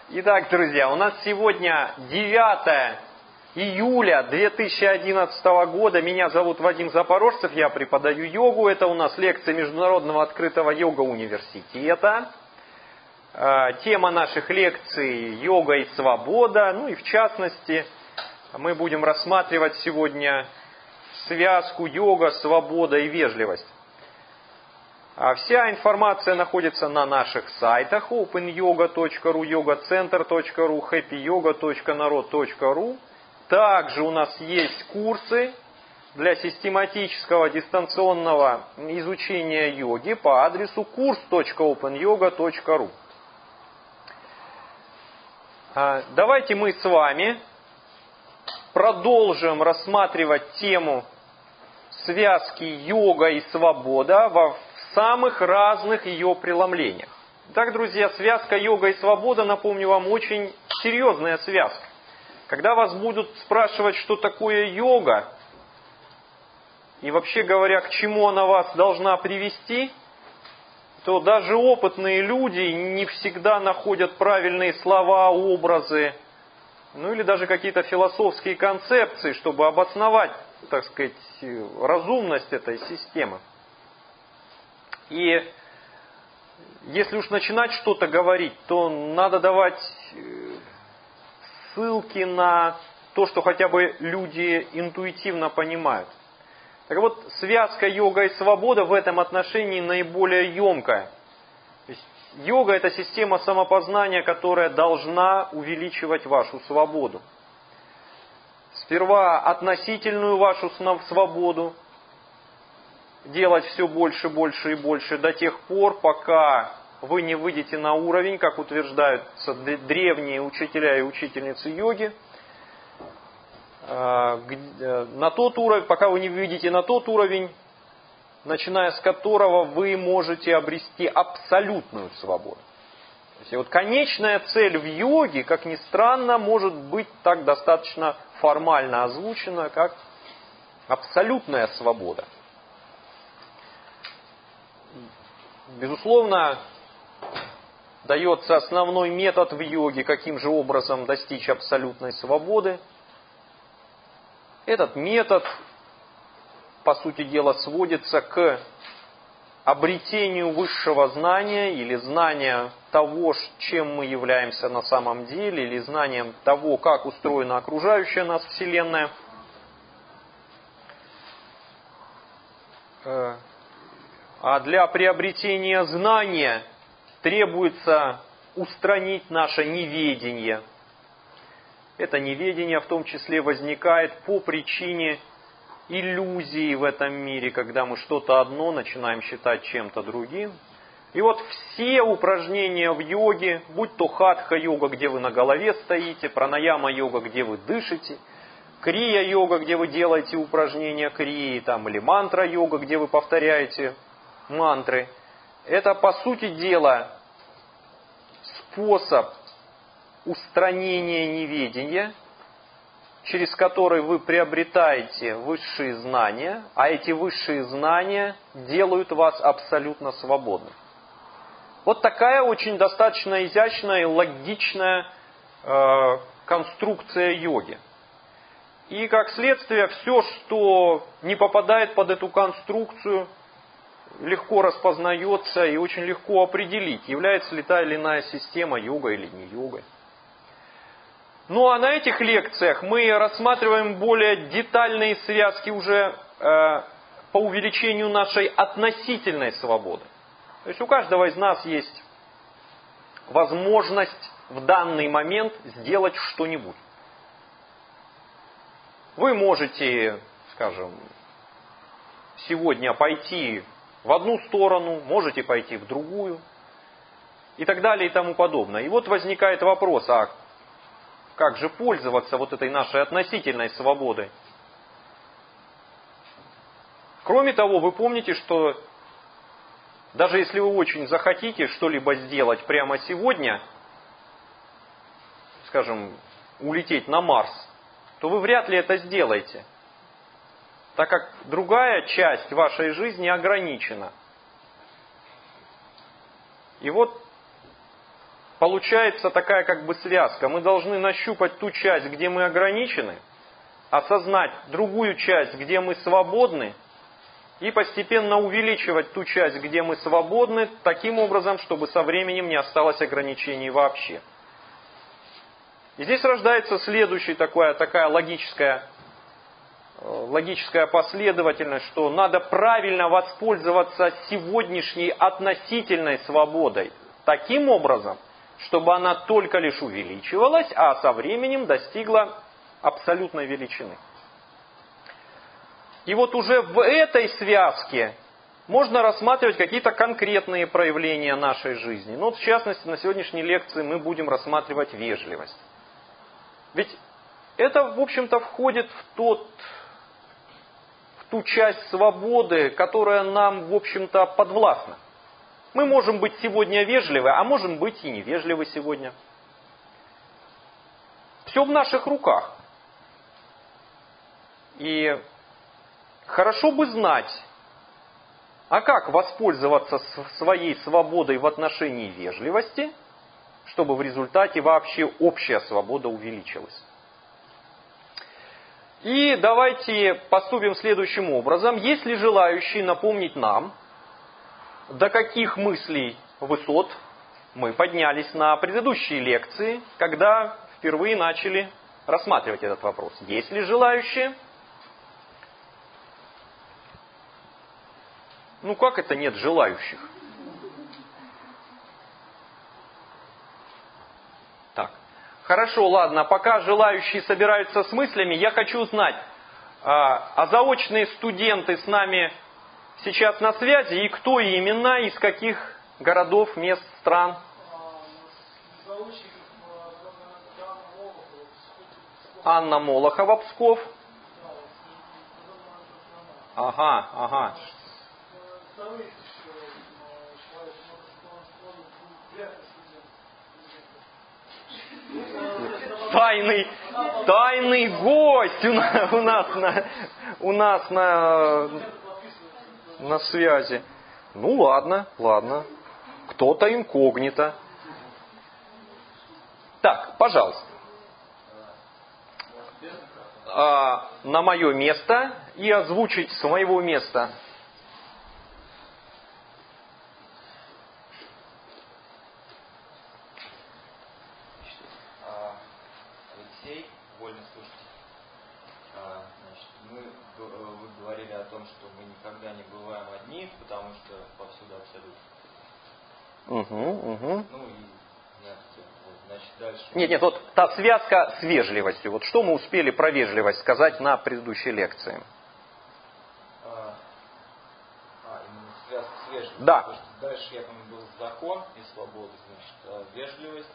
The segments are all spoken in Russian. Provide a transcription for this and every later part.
Итак, друзья, у нас сегодня 9 июля 2011 года. Меня зовут Вадим Запорожцев, я преподаю йогу. Это у нас лекция Международного открытого йога-университета. Тема наших лекций – йога и свобода. Ну и в частности, мы будем рассматривать сегодня связку йога, свобода и вежливость. Вся информация находится на наших сайтах openyoga.ru, yogacenter.ru, happyyoga.narod.ru. Также у нас есть курсы для систематического дистанционного изучения йоги по адресу kurs.openyoga.ru. Давайте мы с вами продолжим рассматривать тему связки йога и свобода во самых разных ее преломлениях. Итак, друзья, связка йога и свобода, напомню вам, очень серьезная связка. Когда вас будут спрашивать, что такое йога, и вообще говоря, к чему она вас должна привести, то даже опытные люди не всегда находят правильные слова, образы, ну или даже какие-то философские концепции, чтобы обосновать, так сказать, разумность этой системы. И если уж начинать что-то говорить, то надо давать ссылки на то, что хотя бы люди интуитивно понимают. Так вот, связка йога и свобода в этом отношении наиболее емкая. То есть, йога – это система самопознания, которая должна увеличивать вашу свободу. Сперва относительную вашу свободу, делать все больше, больше и больше до тех пор, пока вы не выйдете на уровень, как утверждаются древние учителя и учительницы йоги, на тот уровень, пока вы не выйдете на тот уровень, начиная с которого вы можете обрести абсолютную свободу. То есть, вот конечная цель в йоге, как ни странно, может быть так достаточно формально озвучена, как абсолютная свобода. Безусловно, дается основной метод в йоге, каким же образом достичь абсолютной свободы. Этот метод, по сути дела, сводится к обретению высшего знания или знания того, чем мы являемся на самом деле, или знанием того, как устроена окружающая нас Вселенная. А для приобретения знания требуется устранить наше неведение. Это неведение в том числе возникает по причине иллюзии в этом мире, когда мы что-то одно начинаем считать чем-то другим. И вот все упражнения в йоге, будь то хатха-йога, где вы на голове стоите, пранаяма-йога, где вы дышите, крия-йога, где вы делаете упражнения крии, там, или мантра-йога, где вы повторяете мантры, это, по сути дела, способ устранения неведения, через который вы приобретаете высшие знания, а эти высшие знания делают вас абсолютно свободным. Вот такая очень достаточно изящная и логичная конструкция йоги. И как следствие, все, что не попадает под эту конструкцию, легко распознается и очень легко определить, является ли та или иная система йога или не йогой. Ну а на этих лекциях мы рассматриваем более детальные связки уже по увеличению нашей относительной свободы. То есть у каждого из нас есть возможность в данный момент сделать что-нибудь. Вы можете, скажем, сегодня пойти в одну сторону, можете пойти в другую, и так далее и тому подобное. И вот возникает вопрос, а как же пользоваться вот этой нашей относительной свободой? Кроме того, вы помните, что даже если вы очень захотите что-либо сделать прямо сегодня, скажем, улететь на Марс, то вы вряд ли это сделаете, так как другая часть вашей жизни ограничена. И вот получается такая как бы связка. Мы должны нащупать ту часть, где мы ограничены, осознать другую часть, где мы свободны, и постепенно увеличивать ту часть, где мы свободны, таким образом, чтобы со временем не осталось ограничений вообще. И здесь рождается следующая такая логическая последовательность, что надо правильно воспользоваться сегодняшней относительной свободой таким образом, чтобы она только лишь увеличивалась, а со временем достигла абсолютной величины. И вот уже в этой связке можно рассматривать какие-то конкретные проявления нашей жизни. Ну, вот в частности, на сегодняшней лекции мы будем рассматривать вежливость. Ведь это, в общем-то, входит в ту часть свободы, которая нам, в общем-то, подвластна. Мы можем быть сегодня вежливы, а можем быть и невежливы сегодня. Все в наших руках. И хорошо бы знать, а как воспользоваться своей свободой в отношении вежливости, чтобы в результате вообще общая свобода увеличилась. И давайте поступим следующим образом. Есть ли желающие напомнить нам, до каких мыслей высот мы поднялись на предыдущие лекции, когда впервые начали рассматривать этот вопрос? Есть ли желающие? Ну как это нет желающих? Так, хорошо, ладно, пока желающие собираются с мыслями, я хочу узнать, а заочные студенты с нами сейчас на связи, и кто именно, из каких городов, мест, стран? Анна Молохова, Псков. Ага. Тайный гость у нас на связи. Ну ладно. Кто-то инкогнито. Так, пожалуйста. На мое место и озвучить с моего места. Алексей, вольный слушатель. Вы говорили о том, что мы никогда не бываем одни, потому что повсюду абсолютно. Ну и значит, дальше. Нет, вот та связка с вежливостью. Вот что мы успели про вежливость сказать на предыдущей лекции? Именно связка с вежливостью. Да. Потому что дальше, я помню, был закон и свобода, значит, вежливость.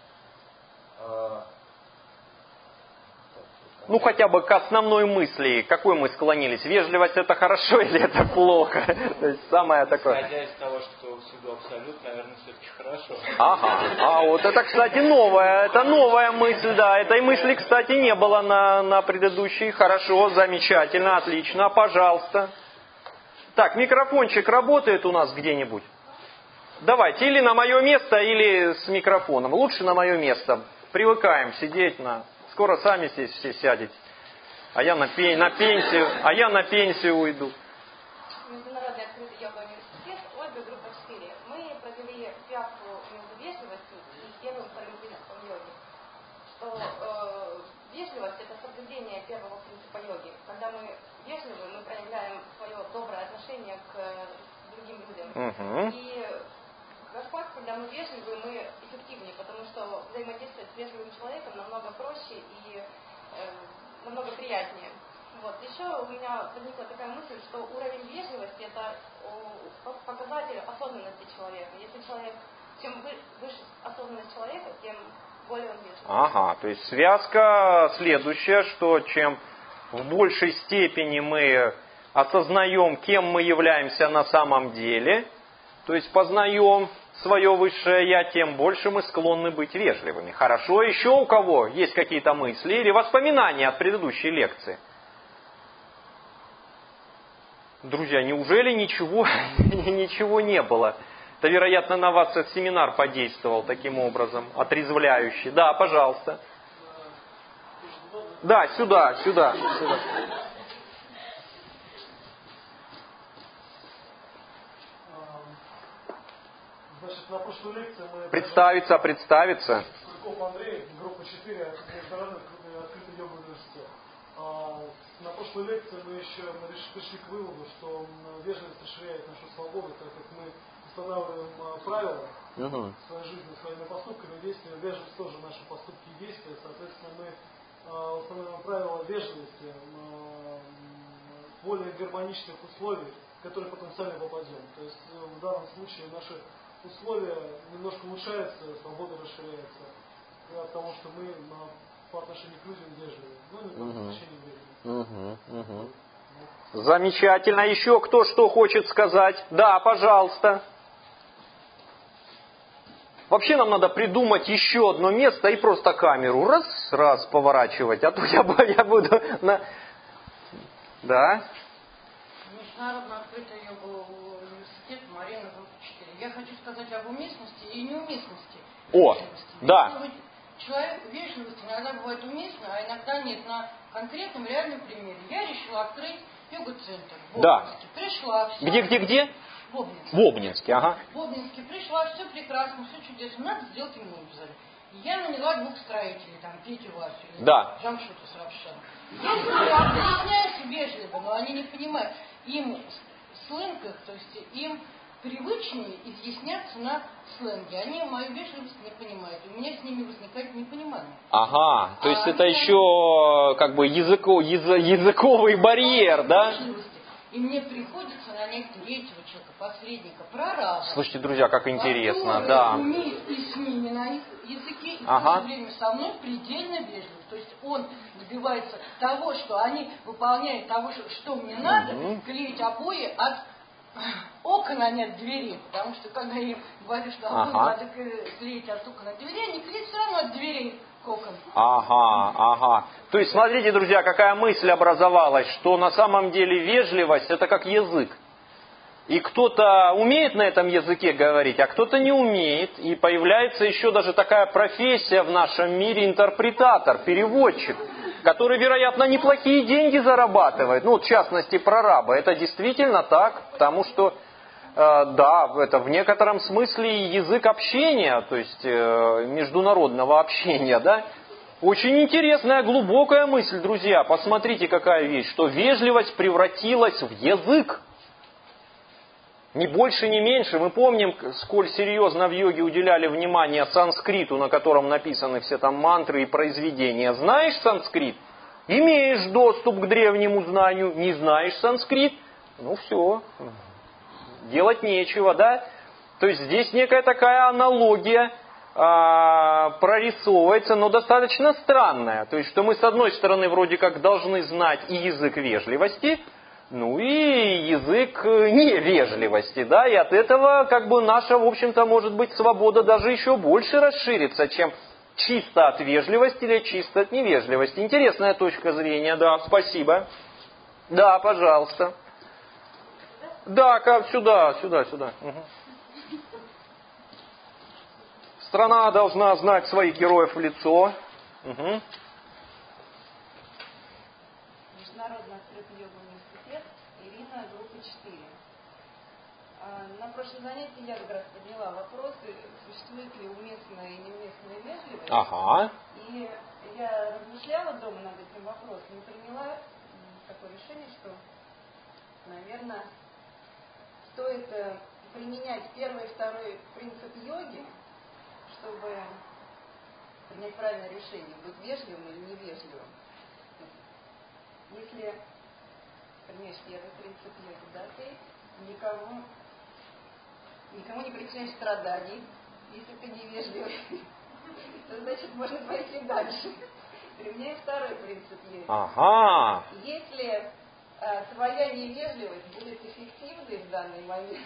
Ну, хотя бы к основной мысли, какой мы склонились? Вежливость это хорошо или это плохо? То есть самое такое. Исходя из того, что всюду абсолют, наверное, все-таки хорошо. Ага. Вот это, кстати, новая мысль, да. Этой мысли, кстати, не было на предыдущей. Хорошо, замечательно, отлично, пожалуйста. Так, микрофончик работает у нас где-нибудь? Давайте, или на мое место, или с микрофоном. Лучше на мое место. Привыкаем сидеть Скоро сами здесь все сядете. А я на пенсию уйду. Международный открытый йоговый университет, Ольга, группа 4. Мы провели связку между вежливостью и первым вторым принципом йоги. Что вежливость это соблюдение первого принципа йоги. Когда мы вежливы, мы проявляем свое доброе отношение к другим людям. И как факт, когда мы вежливы, мы эффективнее, потому что взаимодействовать с вежливым человеком намного проще и намного приятнее. Вот. Еще у меня возникла такая мысль, что уровень вежливости это показатель осознанности человека. Если чем выше осознанность человека, тем более он вежливый. Ага, то есть связка следующая, что чем в большей степени мы осознаем, кем мы являемся на самом деле, то есть познаем свое высшее я, тем больше мы склонны быть вежливыми. Хорошо, еще у кого есть какие-то мысли или воспоминания от предыдущей лекции? Друзья, неужели ничего не было? Это, вероятно, на вас этот семинар подействовал таким образом, отрезвляющий. Да, пожалуйста. Да, сюда. Значит, на прошлой лекции мы... Представиться. Сурков Андрей, группа 4, Международный открытый йога университет. На прошлой лекции мы пришли к выводу, что вежливость расширяет нашу свободу, так как мы устанавливаем правила в своей жизни, своими поступками, действиями. Вежливость тоже наши поступки и действия. Соответственно, мы устанавливаем правила вежливости более гармоничных условий, в которые потом сами попадем. То есть в данном случае наши условия немножко улучшаются, свобода расширяется. От того, что мы по отношению к людям вежливы. Ну, не по отношению к вежливым. Замечательно. Еще кто что хочет сказать? Да, пожалуйста. Вообще нам надо придумать еще одно место и просто камеру раз поворачивать, а то я буду на... Да? Международно открытый йога университет, Марина, группа 4. Я хочу сказать об уместности и неуместности. Да. Человек вежливость иногда бывает уместно, а иногда нет. На конкретном реальном примере. Я решила открыть йога-центр в Обнинске. Пришла. Где? В Обнинске, ага. В Обнинске пришла, все прекрасно, все чудесно. Надо сделать ему взять. Я наняла 2 строителей, там, Петю, Васю, Джамшута с Равшаном. Я объясняюсь вежливо, но они не понимают. Им сленг, то есть им привычнее изъясняться на сленге. Они мою вежливость не понимают. У меня с ними возникает непонимание. Ага, то есть это еще как бы языковый барьер, да? И мне приходится нанять 3-го человека, посредника, прораба. Слушайте, друзья, как интересно, да. Умеет и с ними на их языке, и в то же время со мной предельно вежлив. То есть он добивается того, что они выполняют того, что мне надо, клеить обои от окон, а не от дверей. Потому что когда я им говорю, что обои надо клеить от окон от дверей, они клеят все равно от дверей к окон. Ага. То есть, смотрите, друзья, какая мысль образовалась, что на самом деле вежливость это как язык. И кто-то умеет на этом языке говорить, а кто-то не умеет. И появляется еще даже такая профессия в нашем мире — интерпретатор, переводчик, который, вероятно, неплохие деньги зарабатывает. Ну, в частности, прораба. Это действительно так, потому что, да, это в некотором смысле язык общения, то есть международного общения, да. Очень интересная, глубокая мысль, друзья. Посмотрите, какая вещь, что вежливость превратилась в язык. Ни больше, ни меньше. Мы помним, сколь серьезно в йоге уделяли внимание санскриту, на котором написаны все там мантры и произведения. Знаешь санскрит? Имеешь доступ к древнему знанию. Не знаешь санскрит? Ну все. Делать нечего, да? То есть здесь некая такая аналогия прорисовывается, но достаточно странная. То есть, что мы с одной стороны вроде как должны знать и язык вежливости, ну и язык невежливости, да, и от этого как бы наша, в общем-то, может быть, свобода даже еще больше расширится, чем чисто от вежливости или чисто от невежливости. Интересная точка зрения, да, спасибо. Да, пожалуйста. Да, сюда. Угу. Страна должна знать своих героев в лицо. Угу. Международный открытый йога университет, Ирина, группа 4. На прошлом занятии я как раз подняла вопросы, существует ли уместная и неуместная вежливость. Ага. И я размышляла дома над этим вопросом и приняла такое решение, что, наверное, стоит применять первый и второй принцип йоги, чтобы принять правильное решение, быть вежливым или невежливым. Если применяешь первый принцип йоги, да, ты никому не причиняешь страданий, если ты невежливый, то значит можно пойти дальше. Применяй второй принцип йоги. Ага. Если твоя невежливость будет эффективной в данный момент,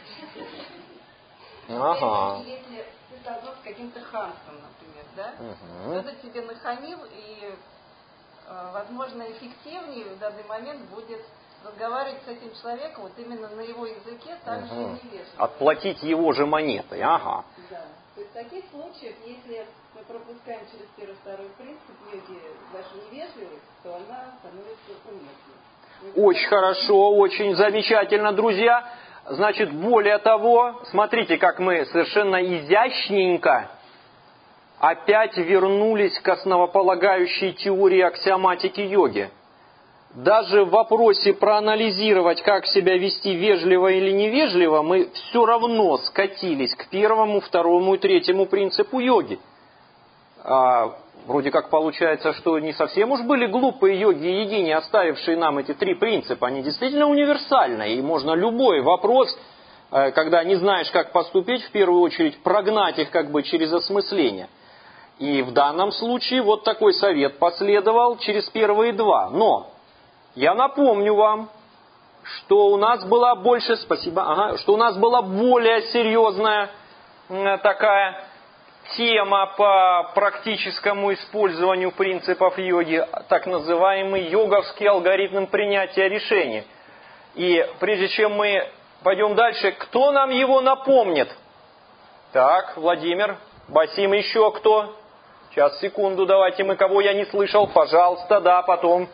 если ты столкнулся с каким-то хамством, например, да, кто-то тебе нахамил, и, возможно, эффективнее в данный момент будет разговаривать с этим человеком вот именно на его языке, так же невежливо. Отплатить его же монетой, ага. Да. То есть в таких случаях, если мы пропускаем через первый, второй принцип йоги даже невежливость, то она становится уместной. Очень хорошо, очень замечательно, друзья. Значит, более того, смотрите, как мы совершенно изящненько опять вернулись к основополагающей теории аксиоматики йоги. Даже в вопросе проанализировать, как себя вести вежливо или невежливо, мы все равно скатились к первому, второму и третьему принципу йоги. Вроде как получается, что не совсем уж были глупые йоги и йогини, оставившие нам эти три принципа. Они действительно универсальны, и можно любой вопрос, когда не знаешь, как поступить, в первую очередь прогнать их как бы через осмысление. И в данном случае вот такой совет последовал через первые два. Но я напомню вам, что у нас была больше, что у нас была более серьезная такая тема по практическому использованию принципов йоги, так называемый йоговский алгоритм принятия решений. И прежде чем мы пойдем дальше, кто нам его напомнит? Так, Владимир, Басим, еще кто? Сейчас, секунду, давайте мы, кого я не слышал, пожалуйста, да, потом.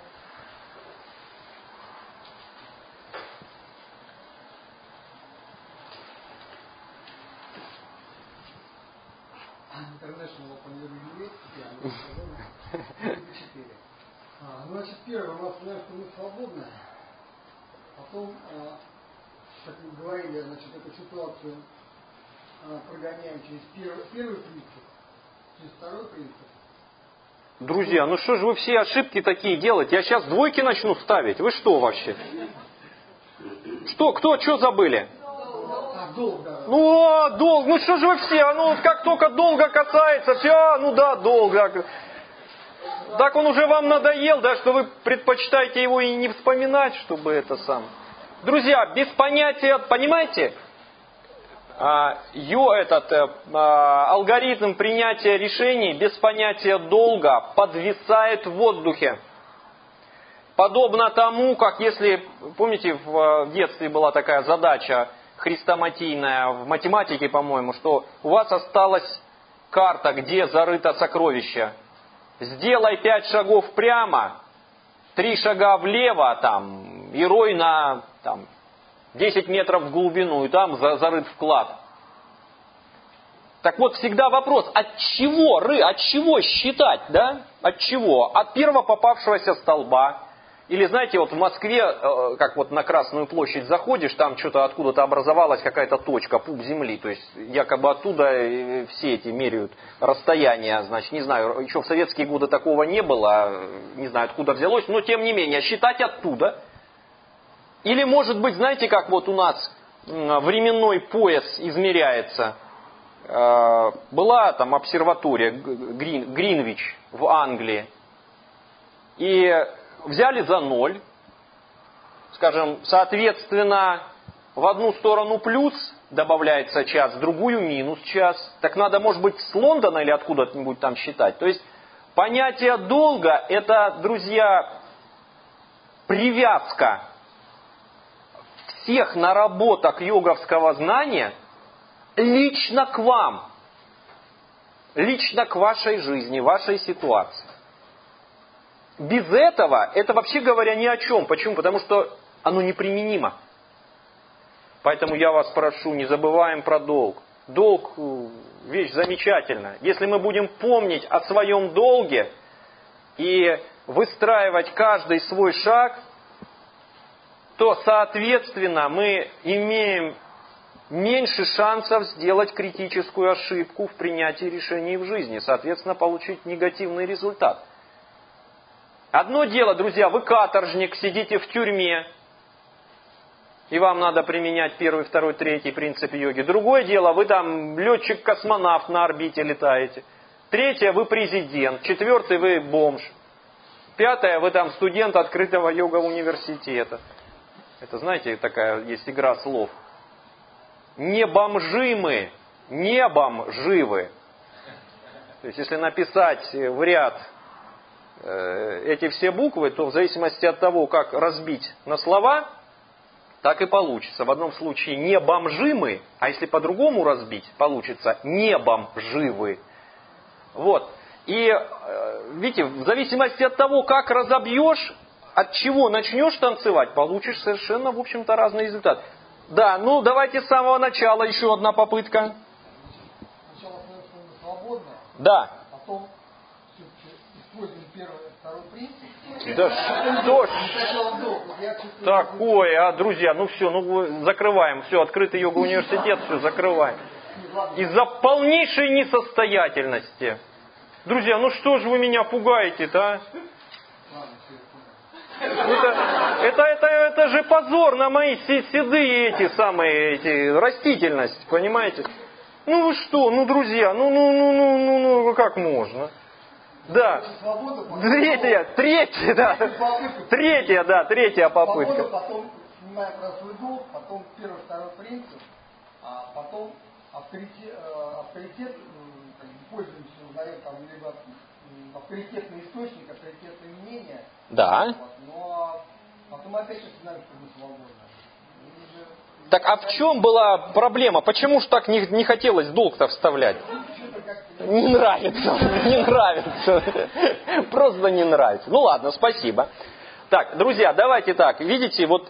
Значит, первое, мы знаем, что мы свободны. Потом, как мы говорили, значит, эту ситуацию прогоняем через первый принцип, через второй принцип. Друзья, ну что же вы все ошибки такие делаете? Я сейчас двойки начну ставить. Вы что вообще? Что забыли? Долг, да. Долг. Ну что же вы все? Ну как только долга касается, все, долг. Так он уже вам надоел, да, что вы предпочитаете его и не вспоминать, чтобы это самое. Друзья, без понятия, понимаете? Алгоритм принятия решений без понятия долга подвисает в воздухе. Подобно тому, как если, помните, в детстве была такая задача хрестоматийная в математике, по-моему, что у вас осталась карта, где зарыто сокровище. Сделай 5 шагов прямо, 3 шага влево, и рой на 10 метров в глубину, и там зарыт вклад. Так вот, всегда вопрос, от чего считать, да? От чего? От первого попавшегося столба. Или, знаете, вот в Москве, как вот на Красную площадь заходишь, там что-то откуда-то образовалась какая-то точка, пуп земли. То есть, якобы оттуда все эти меряют расстояние. Значит, не знаю, еще в советские годы такого не было, не знаю, откуда взялось, но тем не менее, считать оттуда. Или, может быть, знаете, как вот у нас временной пояс измеряется. Была там обсерватория Гринвич в Англии. И взяли за 0, скажем, соответственно, в одну сторону плюс добавляется час, в другую минус час. Так надо, может быть, с Лондона или откуда-нибудь там считать. То есть понятие долга – это, друзья, привязка всех наработок йоговского знания лично к вам, лично к вашей жизни, вашей ситуации. Без этого, это вообще говоря ни о чем. Почему? Потому что оно неприменимо. Поэтому я вас прошу, не забываем про долг. Долг – вещь замечательная. Если мы будем помнить о своем долге и выстраивать каждый свой шаг, то, соответственно, мы имеем меньше шансов сделать критическую ошибку в принятии решений в жизни, соответственно, получить негативный результат. Одно дело, друзья, вы каторжник, сидите в тюрьме, и вам надо применять первый, второй, третий принцип йоги. Другое дело, вы там летчик-космонавт на орбите летаете. Третье, вы президент. Четвертый, вы бомж. Пятое, вы там студент открытого йога-университета. Это, знаете, такая есть игра слов. Не бомжи мы, небом живы. То есть, если написать в ряд эти все буквы, то в зависимости от того, как разбить на слова, так и получится. В одном случае не бомжимы, а если по-другому разбить, получится небом живы. Вот. И видите, в зависимости от того, как разобьешь, от чего начнешь танцевать, получишь совершенно, в общем-то, разный результат. Да, ну давайте с самого начала еще одна попытка. Сначала свободно, да. Потом все-таки используем первый, второй принцип. Да что ж такое, друзья, ну все, ну закрываем, все, открытый йога-университет, все, закрываем. Из-за полнейшей несостоятельности. Друзья, ну что же вы меня пугаете-то, а? Это же позор на мои седые растительность, понимаете? Ну вы что, ну друзья, ну как можно? Да. Третья попытка. Свобода, потом снимаем про свой долг, потом первый, второй принцип, а потом авторитет, пользуемся, узнаем там либо авторитетный источник, авторитетное мнение. Да. Вот, но потом опять знаем, что мы свободны. Так а в чем была проблема? Почему ж так не хотелось долг-то вставлять? Не нравится. Просто не нравится. Ну ладно, спасибо. Так, друзья, давайте так. Видите, вот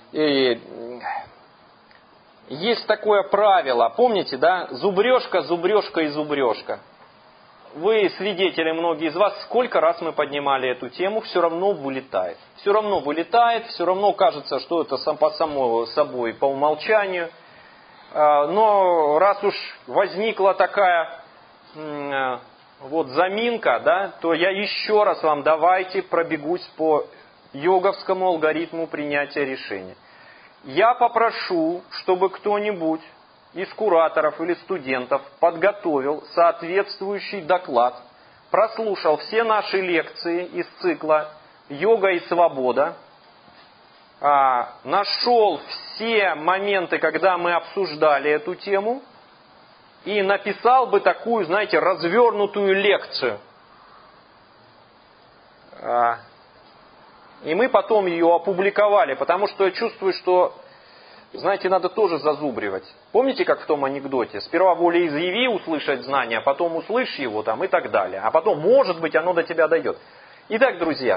есть такое правило. Помните, да? Зубрежка, зубрежка и зубрежка. Вы свидетели, многие из вас, сколько раз мы поднимали эту тему, все равно вылетает. Все равно кажется, что это само собой по умолчанию. Но раз уж возникла такая вот заминка, да, то я еще раз вам давайте пробегусь по йоговскому алгоритму принятия решения. Я попрошу, чтобы кто-нибудь из кураторов или студентов подготовил соответствующий доклад, прослушал все наши лекции из цикла «Йога и свобода», нашел все моменты, когда мы обсуждали эту тему, и написал бы такую, знаете, развернутую лекцию. И мы потом ее опубликовали, потому что я чувствую, что, знаете, надо тоже зазубривать. Помните, как в том анекдоте? Сперва волеизъяви услышать знание, а потом услышь его там и так далее. А потом, может быть, оно до тебя дойдет. Итак, друзья,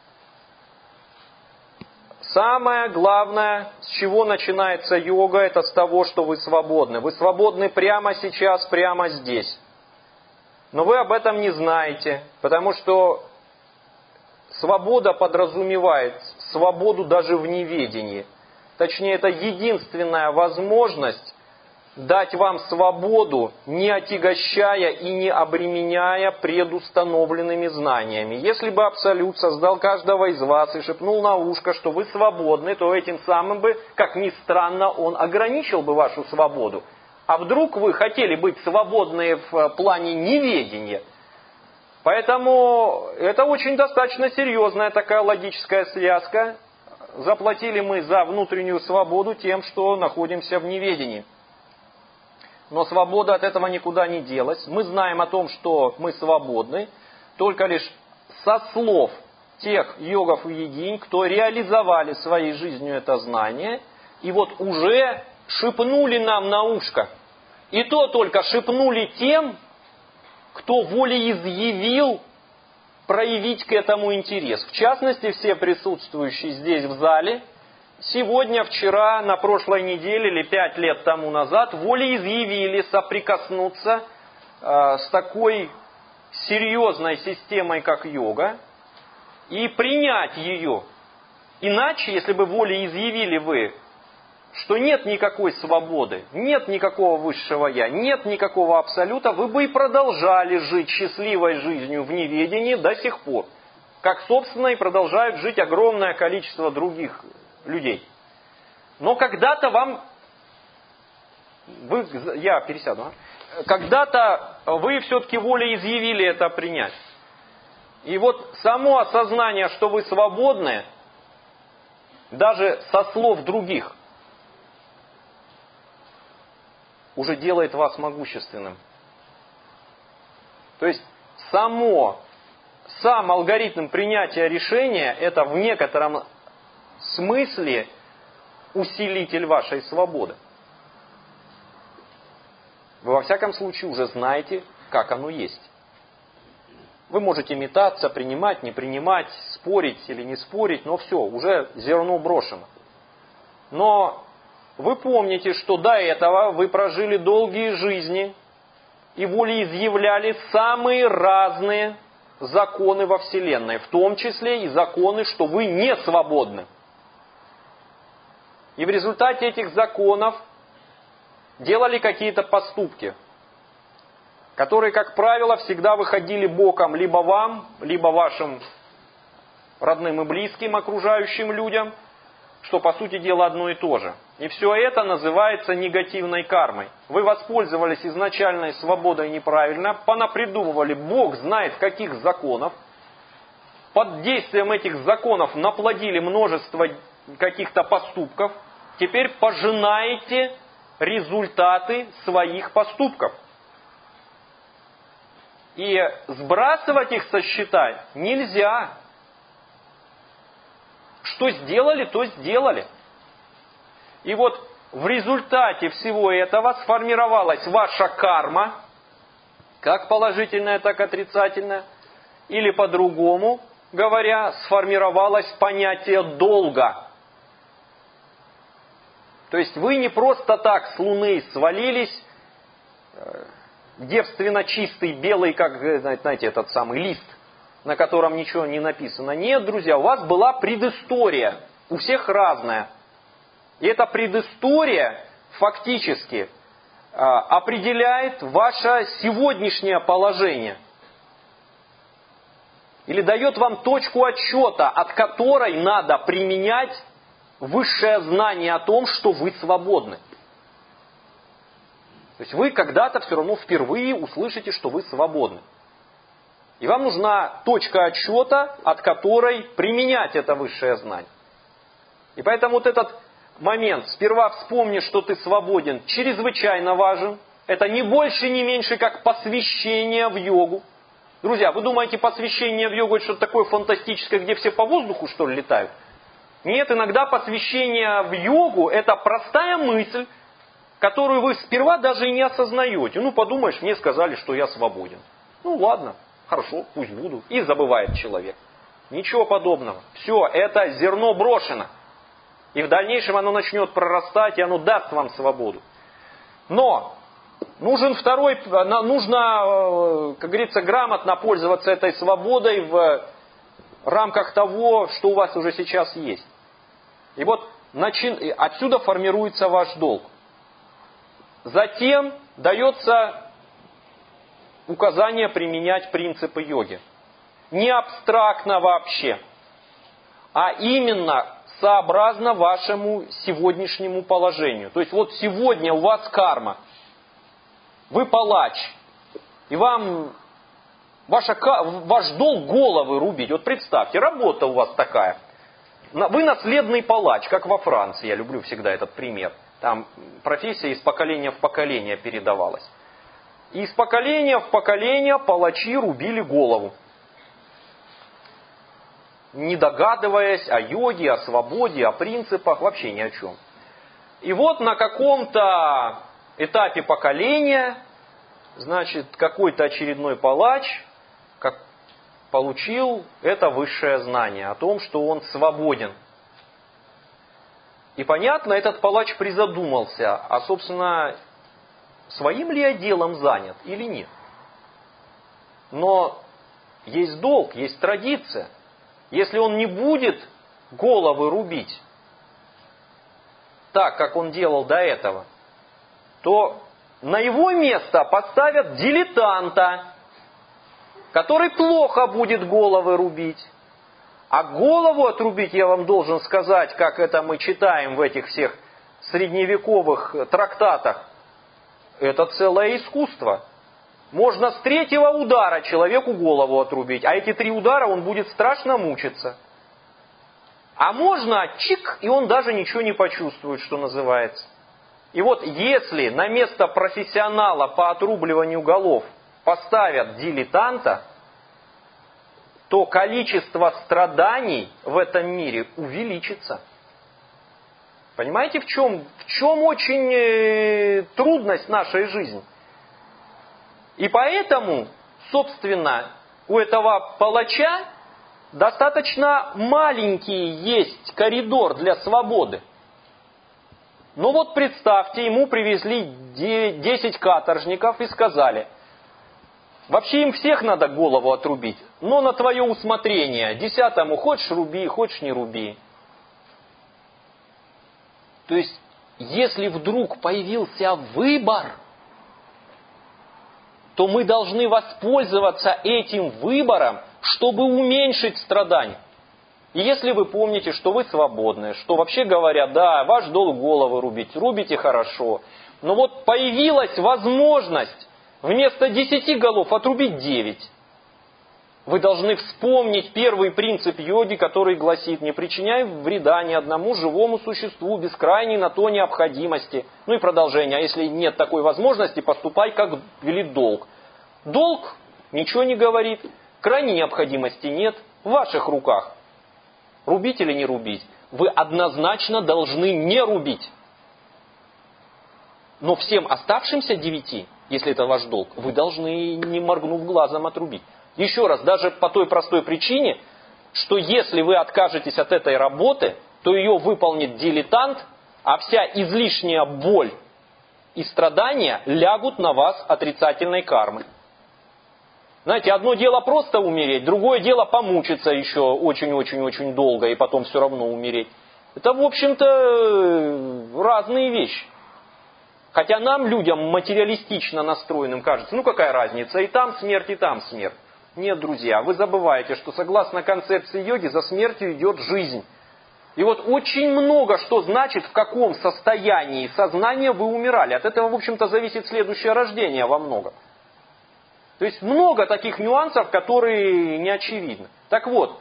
самое главное, с чего начинается йога, это с того, что вы свободны. Вы свободны прямо сейчас, прямо здесь. Но вы об этом не знаете, потому что свобода подразумевает свободу даже в неведении. Точнее, это единственная возможность дать вам свободу, не отягощая и не обременяя предустановленными знаниями. Если бы Абсолют создал каждого из вас и шепнул на ушко, что вы свободны, то этим самым бы, как ни странно, он ограничил бы вашу свободу. А вдруг вы хотели быть свободны в плане неведения? Поэтому это очень достаточно серьезная такая логическая связка. Заплатили мы за внутреннюю свободу тем, что находимся в неведении. Но свобода от этого никуда не делась. Мы знаем о том, что мы свободны, только лишь со слов тех йогов и йогинь, кто реализовали своей жизнью это знание, и вот уже шепнули нам на ушко. И то только шепнули тем, кто волеизъявил проявить к этому интерес. В частности, все присутствующие здесь в зале, сегодня, вчера, на прошлой неделе или 5 лет тому назад волеизъявили соприкоснуться с такой серьезной системой, как йога, и принять ее. Иначе, если бы волеизъявили вы, что нет никакой свободы, нет никакого высшего я, нет никакого абсолюта, вы бы и продолжали жить счастливой жизнью в неведении до сих пор. Как, собственно, и продолжают жить огромное количество других людей. Но когда-то вам... Я пересяду. Когда-то вы все-таки волеизъявили это принять. И вот само осознание, что вы свободны, даже со слов других, уже делает вас могущественным. То есть само сам алгоритм принятия решения – это в некотором смысле усилитель вашей свободы. Вы во всяком случае уже знаете, как оно есть. Вы можете метаться, принимать, не принимать, спорить или не спорить, но все, уже зерно брошено. Но вы помните, что до этого вы прожили долгие жизни и волеизъявляли самые разные законы во Вселенной, в том числе и законы, что вы не свободны. И в результате этих законов делали какие-то поступки, которые, как правило, всегда выходили боком либо вам, либо вашим родным и близким, окружающим людям, что, по сути дела, одно и то же. И все это называется негативной кармой. Вы воспользовались изначальной свободой неправильно, понапридумывали Бог знает каких законов, под действием этих законов наплодили множество каких-то поступков, теперь пожинаете результаты своих поступков. И сбрасывать их со счета нельзя. Что сделали, то сделали. И вот в результате всего этого сформировалась ваша карма, как положительная, так и отрицательная, или по-другому говоря, сформировалось понятие долга. То есть вы не просто так с Луны свалились, девственно чистый, белый, как, знаете, этот самый лист, на котором ничего не написано. Нет, друзья, у вас была предыстория, у всех разная. И эта предыстория фактически определяет ваше сегодняшнее положение. Или дает вам точку отсчета, от которой надо применять высшее знание о том, что вы свободны. То есть вы когда-то все равно впервые услышите, что вы свободны. И вам нужна точка отсчета, от которой применять это высшее знание. И поэтому вот этот момент, сперва вспомни, что ты свободен, чрезвычайно важен. Это не больше, не меньше, как посвящение в йогу. Друзья, вы думаете, посвящение в йогу это что-то такое фантастическое, где все по воздуху, что ли, летают? Нет, иногда посвящение в йогу это простая мысль, которую вы сперва даже и не осознаете. Ну, подумаешь, мне сказали, что я свободен. Ну, ладно, хорошо, пусть буду. И забывает человек. Ничего подобного. Все, это зерно брошено. И в дальнейшем оно начнет прорастать, и оно даст вам свободу. Но нужно, как говорится, грамотно пользоваться этой свободой в рамках того, что у вас уже сейчас есть. И вот отсюда формируется ваш долг. Затем дается указание применять принципы йоги. Не абстрактно вообще, а именно сообразно вашему сегодняшнему положению. То есть вот сегодня у вас карма. Вы палач. И вам ваш долг головы рубить. Вот представьте, работа у вас такая. Вы наследный палач, как во Франции. Я люблю всегда этот пример. Там профессия из поколения в поколение передавалась. И из поколения в поколение палачи рубили голову. Не догадываясь о йоге, о свободе, о принципах, вообще ни о чем. И вот на каком-то этапе поколения, значит, какой-то очередной палач получил это высшее знание о том, что он свободен. И понятно, этот палач призадумался, а, собственно, своим ли я делом занят или нет. Но есть долг, есть традиция. Если он не будет головы рубить так, как он делал до этого, то на его место поставят дилетанта, который плохо будет головы рубить. А голову отрубить, я вам должен сказать, как это мы читаем в этих всех средневековых трактатах, это целое искусство. Можно с 3-го удара человеку голову отрубить, а эти 3 удара он будет страшно мучиться. А можно чик, и он даже ничего не почувствует, что называется. И вот если на место профессионала по отрубливанию голов поставят дилетанта, то количество страданий в этом мире увеличится. Понимаете, в чем очень трудность нашей жизни? И поэтому, собственно, у этого палача достаточно маленький есть коридор для свободы. Но вот представьте, ему привезли 10 каторжников и сказали: вообще им всех надо голову отрубить, но на твое усмотрение, 10-му хочешь руби, хочешь не руби. То есть, если вдруг появился выбор, то мы должны воспользоваться этим выбором, чтобы уменьшить страдания. И если вы помните, что вы свободны, что вообще говоря, да, ваш долг головы рубить, рубите хорошо, но вот появилась возможность вместо 10 голов отрубить 9. Вы должны вспомнить первый принцип йоги, который гласит: не причиняй вреда ни одному живому существу без крайней на то необходимости. Ну и продолжение: а если нет такой возможности, поступай, как велит долг. Долг ничего не говорит, крайней необходимости нет, в ваших руках. Рубить или не рубить? Вы однозначно должны не рубить. Но всем оставшимся 9, если это ваш долг, вы должны, не моргнув глазом, отрубить. Еще раз, даже по той простой причине, что если вы откажетесь от этой работы, то ее выполнит дилетант, а вся излишняя боль и страдания лягут на вас отрицательной кармой. Знаете, одно дело просто умереть, другое дело помучиться еще очень-очень-очень долго и потом все равно умереть. Это, в общем-то, разные вещи. Хотя нам, людям материалистично настроенным, кажется, ну какая разница, и там смерть, и там смерть. Нет, друзья, вы забываете, что согласно концепции йоги за смертью идет жизнь. И вот очень много что значит, в каком состоянии сознания вы умирали. От этого, в общем-то, зависит следующее рождение во многом. То есть много таких нюансов, которые не очевидны. Так вот,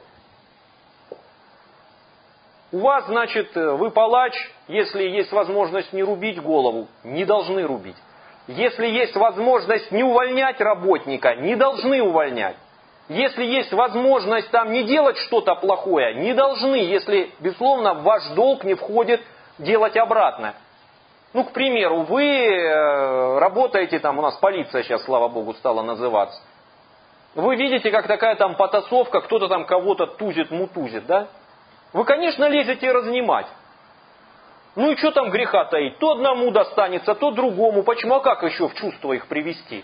у вас, значит, вы палач, если есть возможность не рубить голову, не должны рубить. Если есть возможность не увольнять работника, не должны увольнять. Если есть возможность там не делать что-то плохое, не должны, если, безусловно, в ваш долг не входит делать обратное. Ну, к примеру, вы работаете там, у нас полиция сейчас, слава богу, стала называться. Вы видите, как такая там потасовка, кто-то там кого-то тузит-мутузит, да? Вы, конечно, лезете разнимать. Ну и что там греха таить? То одному достанется, то другому. Почему? А как еще в чувство их привести?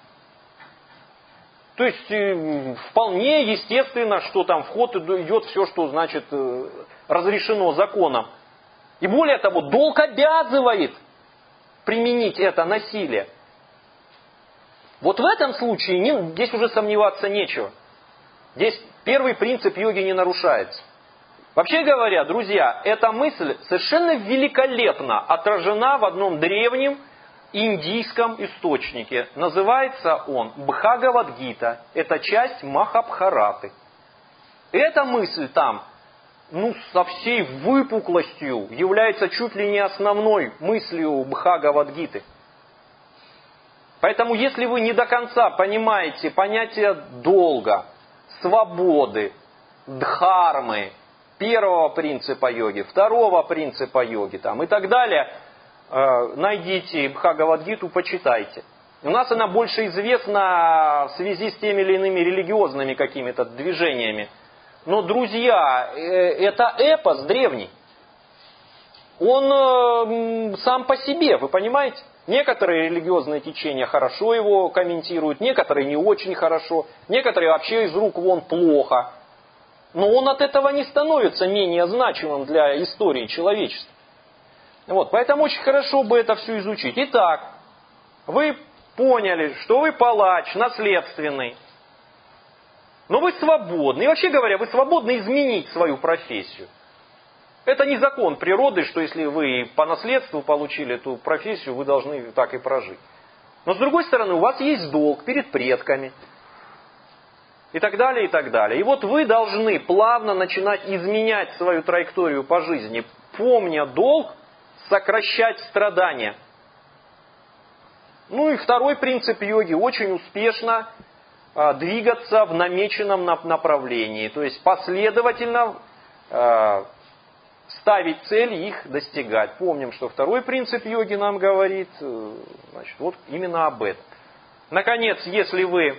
То есть, вполне естественно, что там в ход идет все, что, значит, разрешено законом. И более того, долг обязывает применить это насилие. Вот в этом случае здесь уже сомневаться нечего. Здесь первый принцип йоги не нарушается. Вообще говоря, друзья, эта мысль совершенно великолепно отражена в одном древнем индийском источнике. Называется он Бхагавад-гита. Это часть Махабхараты. Эта мысль там, со всей выпуклостью является чуть ли не основной мыслью Бхагавад-гиты. Поэтому, если вы не до конца понимаете понятие долга, свободы, дхармы, первого принципа йоги, второго принципа йоги там, и так далее, найдите Бхагавад-гиту, почитайте. У нас она больше известна в связи с теми или иными религиозными какими-то движениями. Но, друзья, это эпос древний. Он сам по себе, вы понимаете? Некоторые религиозные течения хорошо его комментируют, некоторые не очень хорошо, некоторые вообще из рук вон плохо. Но он от этого не становится менее значимым для истории человечества. Вот, поэтому очень хорошо бы это все изучить. Итак, вы поняли, что вы палач, наследственный. Но вы свободны. И вообще говоря, вы свободны изменить свою профессию. Это не закон природы, что если вы по наследству получили эту профессию, вы должны так и прожить. Но с другой стороны, у вас есть долг перед предками. И так далее, и так далее. И вот вы должны плавно начинать изменять свою траекторию по жизни, помня долг, сокращать страдания. Ну и второй принцип йоги очень успешно двигаться в намеченном направлении. То есть последовательно ставить цель и их достигать. Помним, что второй принцип йоги нам говорит, значит, вот именно об этом. Наконец, если вы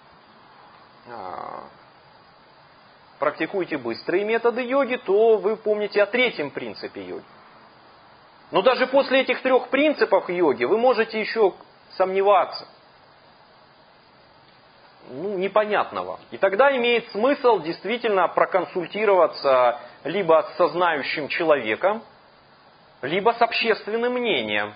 практикуете быстрые методы йоги, то вы помните о третьем принципе йоги. Но даже после этих 3 принципов йоги вы можете еще сомневаться. Непонятного. И тогда имеет смысл действительно проконсультироваться либо с сознающим человеком, либо с общественным мнением.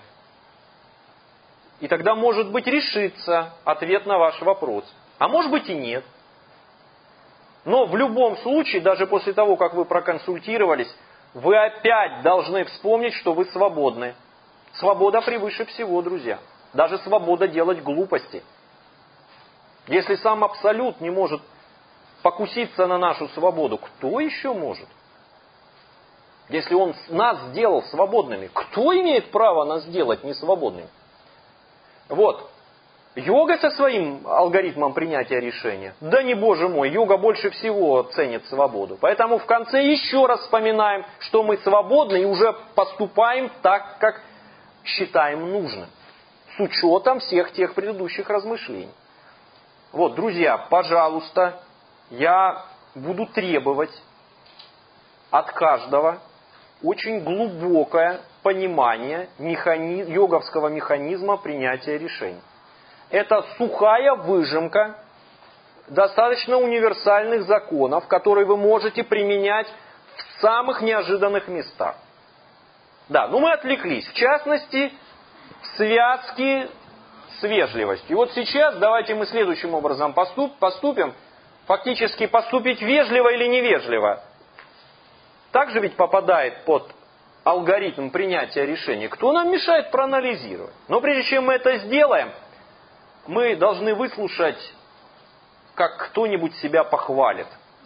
И тогда, может быть, решится ответ на ваш вопрос. А может быть и нет. Но в любом случае, даже после того, как вы проконсультировались, вы опять должны вспомнить, что вы свободны. Свобода превыше всего, друзья. Даже свобода делать глупости. Если сам Абсолют не может покуситься на нашу свободу, кто еще может? Если Он нас сделал свободными, кто имеет право нас сделать несвободными? Вот. Йога со своим алгоритмом принятия решения. Да не, боже мой, йога больше всего ценит свободу. Поэтому в конце еще раз вспоминаем, что мы свободны и уже поступаем так, как считаем нужным. С учетом всех тех предыдущих размышлений. Вот, друзья, пожалуйста, я буду требовать от каждого очень глубокое понимание йоговского механизма принятия решений. Это сухая выжимка достаточно универсальных законов, которые вы можете применять в самых неожиданных местах. Да, но мы отвлеклись. В частности, в связке с вежливостью. И вот сейчас давайте мы следующим образом поступим. Фактически поступить вежливо или невежливо. Также ведь попадает под алгоритм принятия решений. Кто нам мешает проанализировать? Но прежде чем мы это сделаем, мы должны выслушать, как кто-нибудь себя похвалит.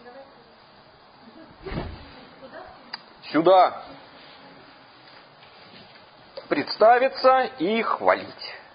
Сюда. Представиться и хвалить.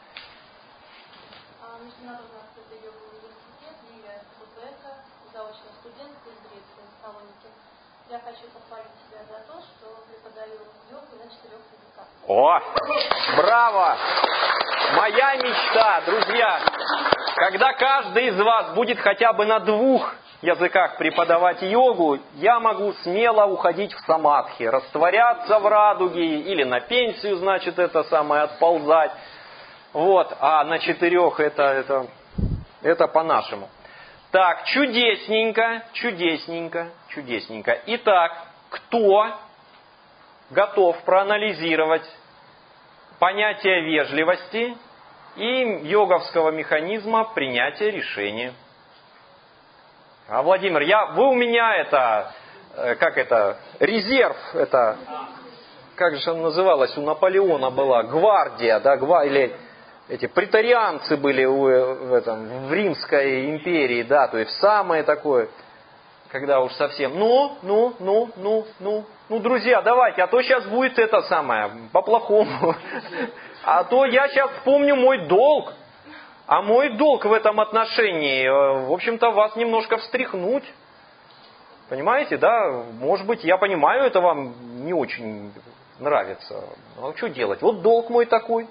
Международный открытый йоговый университет, Лилия Бутека, заочный студент из Греции, Салоники. Я хочу похвалить себя за то, что преподаю йогу на 4 языках. О, браво! Моя мечта, друзья, когда каждый из вас будет хотя бы на 2 языках преподавать йогу, я могу смело уходить в самадхи, растворяться в радуге или на пенсию, значит, это самое, отползать. Вот, а на 4 это по-нашему. Так, чудесненько. Итак, кто готов проанализировать понятие вежливости и йоговского механизма принятия решения? А, Владимир, вы у меня резерв, как же она называлась, у Наполеона была, гвардия, да, или эти претарианцы были в Римской империи, да, то есть самое такое, когда уж совсем, друзья, давайте, а то сейчас будет это самое, по-плохому, а то я сейчас вспомню мой долг, а мой долг в этом отношении, в общем-то, вас немножко встряхнуть, понимаете, да, может быть, я понимаю, это вам не очень нравится, а что делать, вот долг мой такой.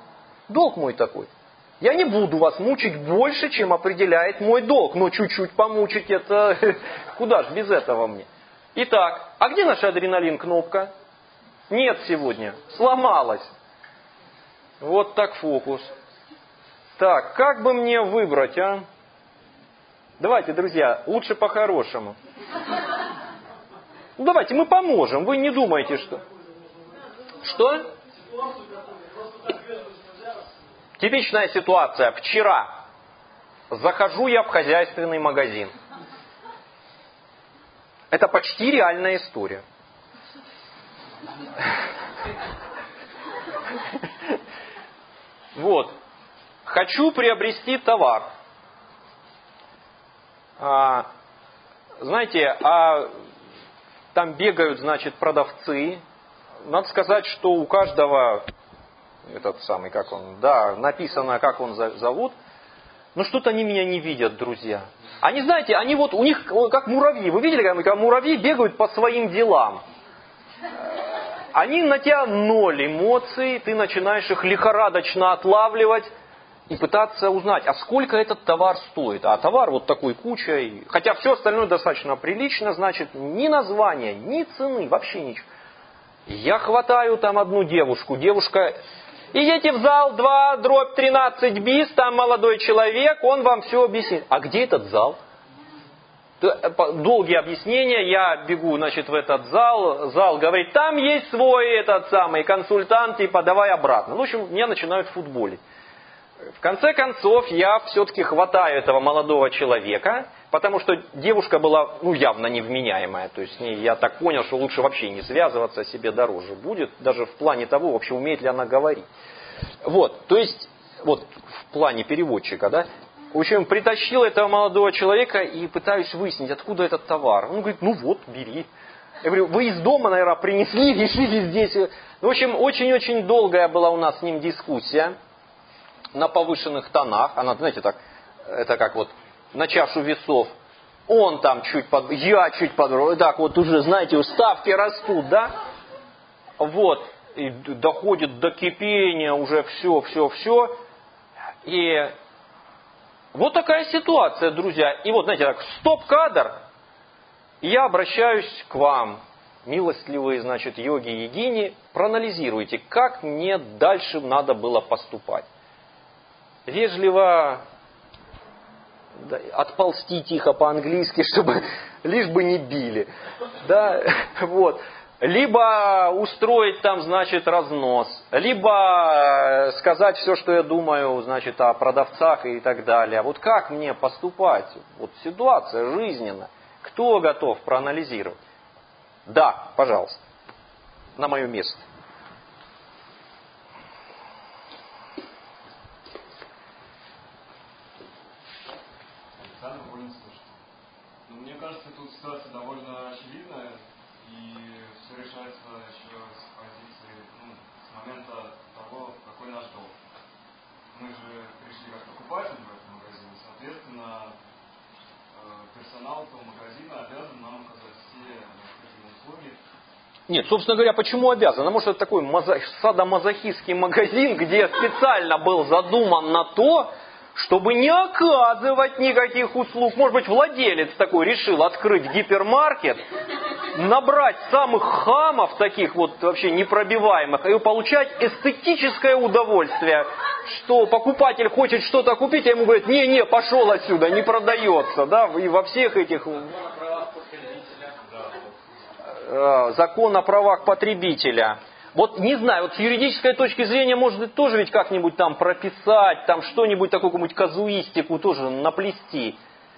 Я не буду вас мучить больше, чем определяет мой долг. Но чуть-чуть помучить это... Куда ж без этого мне? Итак, а где наша адреналин-кнопка? Нет сегодня. Сломалась. Вот так фокус. Так, как бы мне выбрать, а? Давайте, друзья, лучше по-хорошему. Давайте, мы поможем. Вы не думайте, что... Что? Типичная ситуация. Вчера захожу я в хозяйственный магазин. Это почти реальная история. Вот. Хочу приобрести товар. Знаете, там бегают, значит, продавцы. Надо сказать, что у каждого... написано, как он зовут. Но что-то они меня не видят, друзья. Они, знаете, они вот, у них как муравьи. Вы видели, когда муравьи бегают по своим делам? Они на тебя 0 эмоций, ты начинаешь их лихорадочно отлавливать и пытаться узнать, а сколько этот товар стоит. А товар вот такой кучей, хотя все остальное достаточно прилично, значит, ни названия, ни цены, вообще ничего. Я хватаю там одну девушку, девушка, идите в зал 2/13 bis, там молодой человек, он вам все объяснит. А где этот зал? Долгие объяснения, я бегу, значит, в этот зал говорит, там есть свой этот самый консультант, типа, давай обратно. Ну, в общем, меня начинают футболить. В конце концов, я все-таки хватаю этого молодого человека, потому что девушка была, явно невменяемая. То есть, я так понял, что лучше вообще не связываться, себе дороже будет, даже в плане того, вообще умеет ли она говорить. Вот, то есть, вот в плане переводчика, да. В общем, притащил этого молодого человека и пытаюсь выяснить, откуда этот товар. Он говорит, вот, бери. Я говорю, вы из дома, наверное, принесли, решили здесь. В общем, очень-очень долгая была у нас с ним дискуссия на повышенных тонах. Она, знаете, так, это как вот на чашу весов. Он там чуть я чуть так вот уже, знаете, ставки растут, да? Вот, и доходит до кипения уже все. И вот такая ситуация, друзья. И вот, знаете, так, стоп-кадр. Я обращаюсь к вам, милостливые, значит, йоги-йогини. Проанализируйте, как мне дальше надо было поступать. Вежливо отползти тихо по-английски, чтобы лишь бы не били. Да, вот. Либо устроить там, значит, разнос, либо сказать все, что я думаю, значит, о продавцах и так далее. Вот как мне поступать? Вот ситуация жизненная. Кто готов проанализировать? Да, пожалуйста. На мое место. Александр, довольно слушать. Мне кажется, тут ситуация довольно очевидная. И все решается еще с позиции, с момента того, какой наш долг. Мы же пришли как покупатели в этот магазин, соответственно, персонал этого магазина обязан нам оказать все необходимые услуги. Нет, собственно говоря, почему обязан? Потому что это такой садомазохистский магазин, где специально был задуман на то, чтобы не оказывать никаких услуг. Может быть, владелец такой решил открыть гипермаркет, набрать самых хамов, таких вот вообще непробиваемых, и получать эстетическое удовольствие, что покупатель хочет что-то купить, а ему говорят, не, пошел отсюда, не продается, да, и во всех этих... Закон о правах потребителя. Вот не знаю, вот с юридической точки зрения, может быть, тоже ведь как-нибудь там прописать, там что-нибудь, такую какую-нибудь казуистику тоже наплести.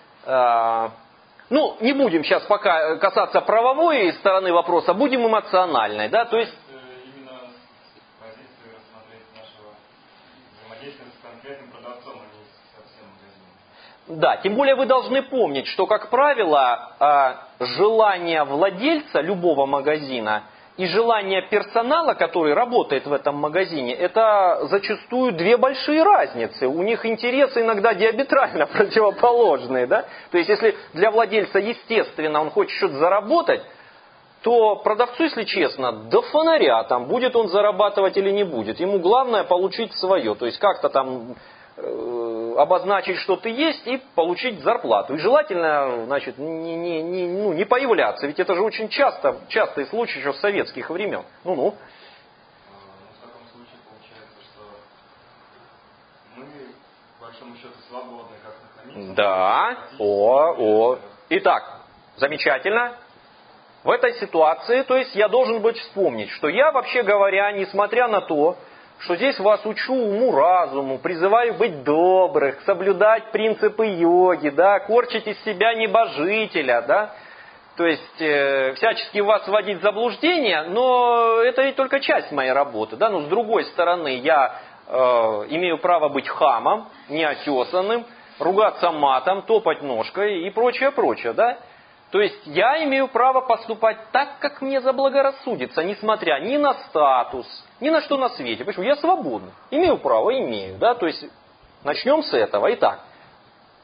Ну, не будем сейчас пока касаться правовой стороны вопроса, будем эмоциональной, да, то есть... Именно с позиции рассмотреть нашего взаимодействия с конкретным продавцом, а не со всем магазином. Да, тем более вы должны помнить, что, как правило, желание владельца любого магазина и желание персонала, который работает в этом магазине, это зачастую две большие разницы. У них интересы иногда диаметрально противоположные. Да? То есть, если для владельца, естественно, он хочет что-то заработать, то продавцу, если честно, до фонаря, там, будет он зарабатывать или не будет. Ему главное получить свое. То есть, как-то там обозначить, что ты есть, и получить зарплату. И желательно, значит, не появляться. Ведь это же очень частый случай еще с советских времен. Ну-ну. В таком случае получается, что мы, по большому счету, свободны, как механизм. Да. Итак, замечательно. В этой ситуации, то есть я должен быть вспомнить, что я, вообще говоря, несмотря на то, что здесь вас учу уму-разуму, призываю быть добрых, соблюдать принципы йоги, да, корчить из себя небожителя, да, то есть всячески вас вводить в заблуждение, но это ведь только часть моей работы, да, но с другой стороны я имею право быть хамом, неотесанным, ругаться матом, топать ножкой и прочее, да. То есть я имею право поступать так, как мне заблагорассудится, несмотря ни на статус, ни на что на свете. Почему? Я свободный. Имею право, имею. Да? То есть начнем с этого. Итак,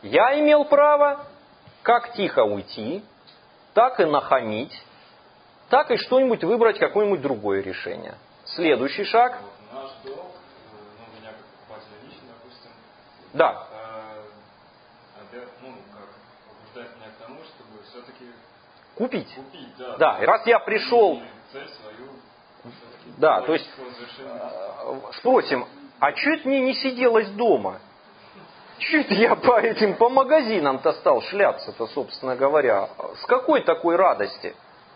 я имел право как тихо уйти, так и нахамить, так и что-нибудь выбрать, какое-нибудь другое решение. Следующий шаг. Наш долг, меня как покупателя лично, допустим, да. Побуждает меня к тому, чтобы все-таки купить. Да. Да, и раз я пришел... И цель свою да, то есть спросим, а что это мне не сиделось дома? Чего это я по магазинам-то стал шляться-то, собственно говоря? С какой такой радости?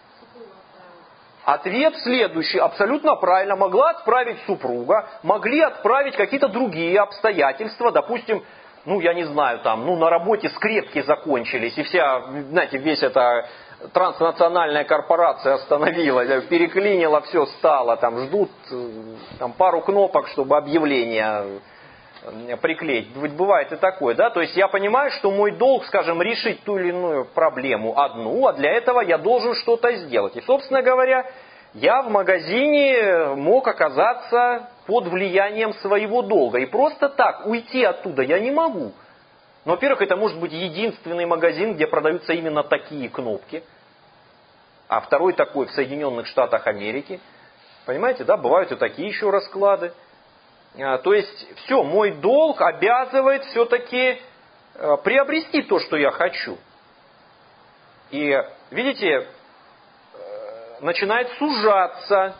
Ответ следующий. Абсолютно правильно. Могла отправить супруга, могли отправить какие-то другие обстоятельства. Допустим, я не знаю, на работе скрепки закончились, и вся, знаете, весь эта транснациональная корпорация остановилась, переклинила, все стало, ждут пару кнопок, чтобы объявление приклеить. Ведь бывает и такое, да? То есть я понимаю, что мой долг, скажем, решить ту или иную проблему одну, а для этого я должен что-то сделать. И, собственно говоря, я в магазине мог оказаться под влиянием своего долга. И просто так уйти оттуда я не могу. Но, во-первых, это может быть единственный магазин, где продаются именно такие кнопки. А второй такой в Соединенных Штатах Америки. Понимаете, да? Бывают и такие еще расклады. То есть, все, мой долг обязывает все-таки приобрести то, что я хочу. И, видите, начинает сужаться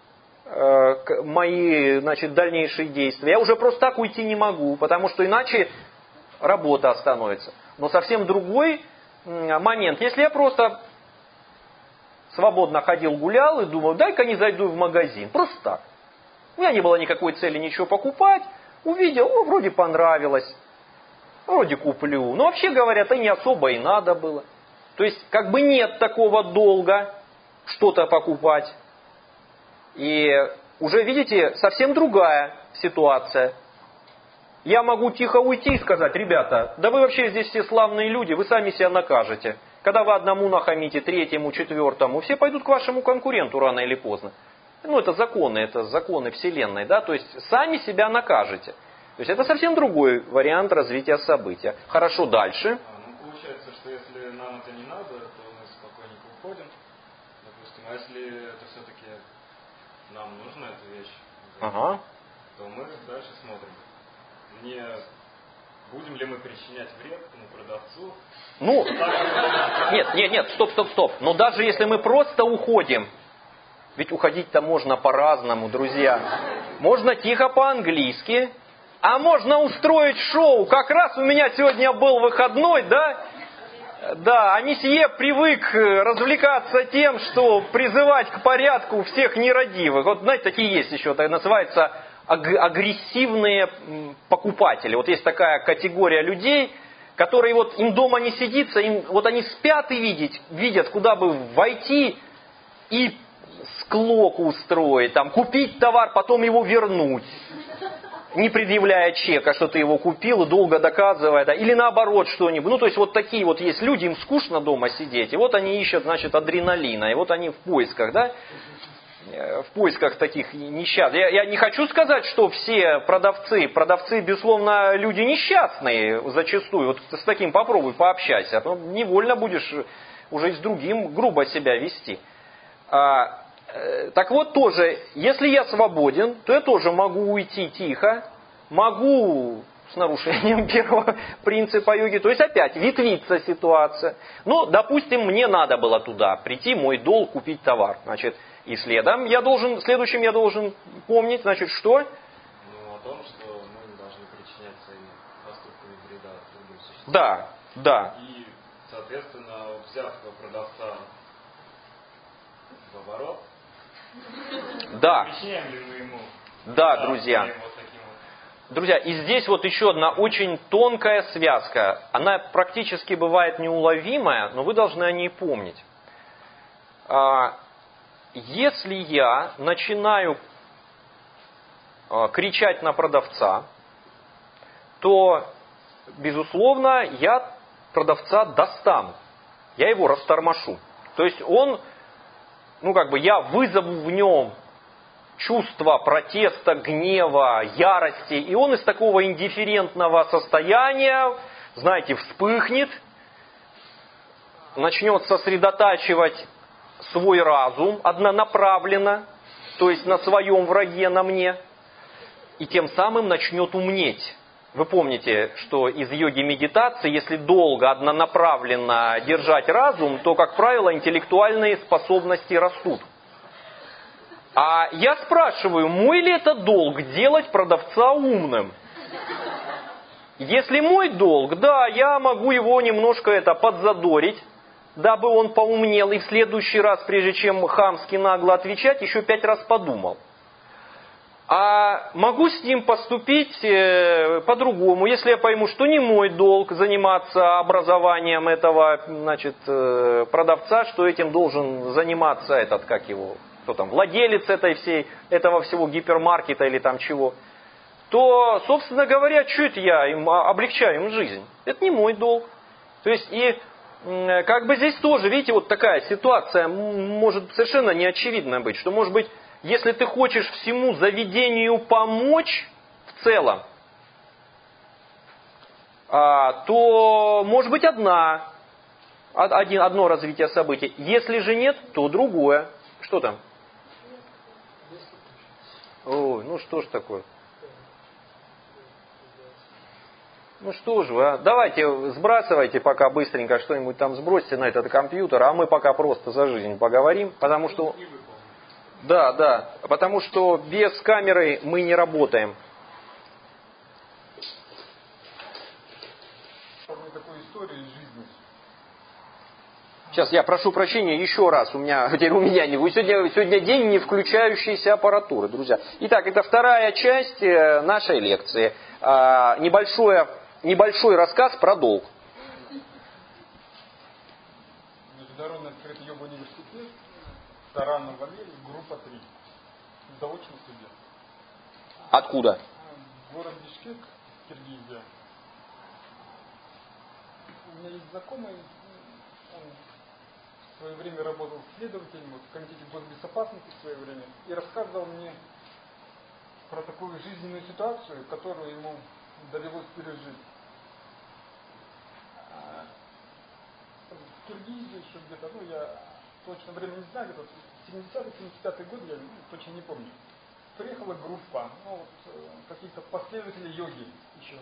мои, дальнейшие действия. Я уже просто так уйти не могу, потому что иначе работа остановится. Но совсем другой момент. Если я просто свободно ходил, гулял и думал, дай-ка не зайду в магазин. Просто так. У меня не было никакой цели ничего покупать. Увидел, вроде понравилось. Вроде куплю. Но вообще говоря, это не особо и надо было. То есть, нет такого долга что-то покупать. И уже, видите, совсем другая ситуация. Я могу тихо уйти и сказать, ребята, да вы вообще здесь все славные люди, вы сами себя накажете. Когда вы одному нахамите, третьему, четвертому, все пойдут к вашему конкуренту рано или поздно. Это законы Вселенной, да, то есть сами себя накажете. То есть это совсем другой вариант развития события. Хорошо, дальше. Получается, что если нам это не надо, то мы спокойненько уходим, допустим, а если это все-таки нам нужна эта вещь, то мы дальше смотрим. Не будем ли мы причинять вред продавцу? Нет, стоп. Но даже если мы просто уходим, ведь уходить-то можно по-разному, друзья. Можно тихо по-английски, а можно устроить шоу. Как раз у меня сегодня был выходной, да? Да, Анисье привык развлекаться тем, что призывать к порядку всех нерадивых. Вот, знаете, такие есть еще, это называется агрессивные покупатели. Вот есть такая категория людей, которые им дома не сидится, они спят и видят, куда бы войти и склоку устроить, купить товар, потом его вернуть, не предъявляя чека, что ты его купил, и долго доказывая, да, или наоборот что-нибудь. То есть такие есть люди, им скучно дома сидеть, и они ищут, адреналина, и они в поисках, да, в поисках таких несчастных. Я не хочу сказать, что все продавцы, безусловно, люди несчастные зачастую. С таким попробуй пообщайся, невольно будешь уже и с другим грубо себя вести. Так вот тоже, если я свободен, то я тоже могу уйти тихо, могу с нарушением первого принципа йоги, то есть опять ветвится ситуация. Допустим, мне надо было туда прийти, мой долг купить товар. И следующим я должен помнить, что? О том, что мы не должны причинять своими поступками вреда другим существам. Да. И, соответственно, взяв продавца в оборот, причиняем ли мы ему? Да, друзья. Друзья, и здесь еще одна очень тонкая связка. Она практически бывает неуловимая, но вы должны о ней помнить. Если я начинаю кричать на продавца, то, безусловно, я продавца достану. Я его растормошу. То есть я вызову в нем чувство протеста, гнева, ярости, и он из такого индифферентного состояния знаете, вспыхнет, начнет сосредотачивать свой разум однонаправленно, то есть на своем враге, на мне, и тем самым начнет умнеть. Вы помните, что из йоги медитации, если долго однонаправленно держать разум, то, как правило, интеллектуальные способности растут. А я спрашиваю, мой ли это долг делать продавца умным? Если мой долг, да, я могу его немножко подзадорить, дабы он поумнел и в следующий раз, прежде чем хамски нагло отвечать, еще 5 раз подумал. А могу с ним поступить по-другому, если я пойму, что не мой долг заниматься образованием этого, продавца, что этим должен заниматься кто там, владелец этого всего гипермаркета или там чего, то, собственно говоря, что это я им облегчаю им жизнь? Это не мой долг. То есть и здесь тоже, видите, вот такая ситуация может совершенно неочевидная быть, что может быть, если ты хочешь всему заведению помочь в целом, то может быть одно развитие событий. Если же нет, то другое. Что там? Ой, ну что ж такое? Ну что же вы, давайте сбрасывайте пока быстренько что-нибудь там сбросьте на этот компьютер, а мы пока просто за жизнь поговорим, потому что... Да, потому что без камеры мы не работаем. Сейчас я прошу прощения еще раз, у меня сегодня день не включающейся аппаратуры, друзья. Итак, это вторая часть нашей лекции. Небольшой рассказ про долг. Международный открытый йога-университет, Сарана Валерий, группа 3. Заочный студент. Откуда? Город Бишкек, Киргизия. У меня есть знакомый, он в свое время работал следователем в комитете госбезопасности в свое время и рассказывал мне про такую жизненную ситуацию, которую ему довелось пережить. В Киргизии еще где-то, я точно время не знаю, где-то 70-75 год, я точно не помню. Приехала группа, каких-то последователей йоги еще.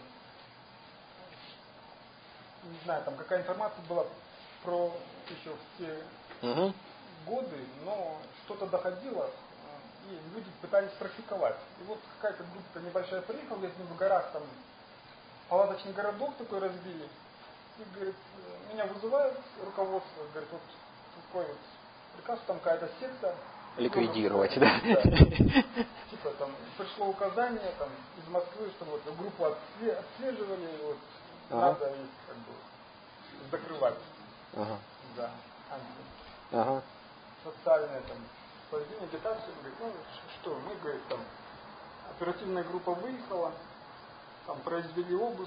Не знаю, там какая информация была про еще в те годы, но что-то доходило, и люди пытались практиковать. И вот какая-то группа небольшая приехала, где-то в горах, там палаточный городок такой разбили. И, говорит, меня вызывает руководство, говорит, вот такой вот приказ, там какая-то секта. Ликвидировать, да? Типа там пришло указание там из Москвы, что вот группу отслеживали, и вот надо их закрывать. Да. Социальное там поведение, агитацию. Говорит, что, мы, говорит, там оперативная группа выехала, там произвели обыск,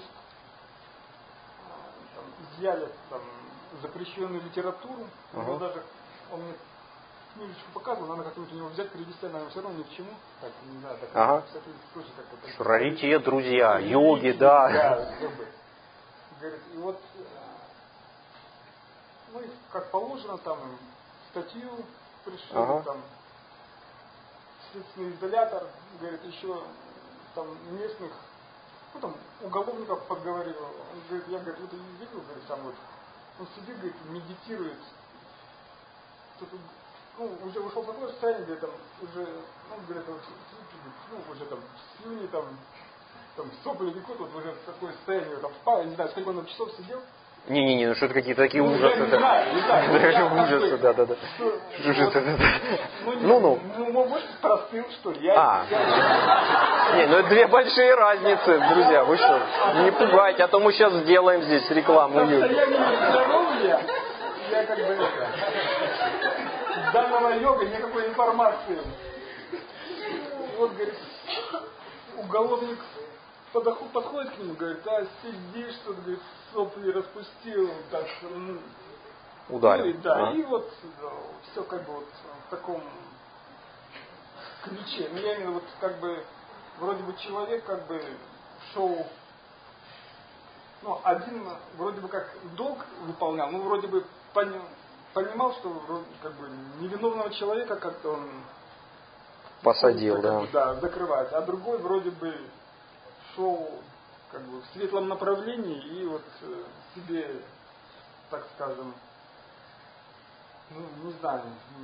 там, изъяли там запрещенную литературу, даже он мне книжечку показывал, надо как-нибудь у него взять, перевести, наверное, все равно ни к чему. Так, не знаю, так, кстати, тоже как-то... Раритет, друзья, йоги, да. Говорит, и вот, как положено, там, статью пришли, там, следственный изолятор, говорит, еще, там, местных, там, уголовников подговорил. Он говорит, я, говорит, вот видел, говорит, сам вот, он сидит, говорит, медитирует, уже ушел в такое состояние, где там уже, говорит, уже там слюни, там сопли текут, вот уже в такое состояние, там спал, я не знаю, сколько он часов сидел. Не, что-то какие-то такие ужасы. Не знаю. Ужасы, да. Может, простыл, что ли? Это две большие разницы, друзья, вы что, не пугайте, а то мы сейчас сделаем здесь рекламу. Состояние здоровья, я как бы данного йога никакой информации. Вот, говорит, уголовник подходит к нему, говорит, сидишь, что-то, говорит, сопли распустил, так, ударил. Да, и вот все как бы вот в таком ключе. Я именно вот как бы, вроде бы человек как бы шел ну, один вроде бы как долг выполнял, ну, вроде бы понимал, что как бы невиновного человека как-то он посадил, да. Да, закрывать. А другой вроде бы шел как бы в светлом направлении и вот себе, так скажем, ну, не знаю,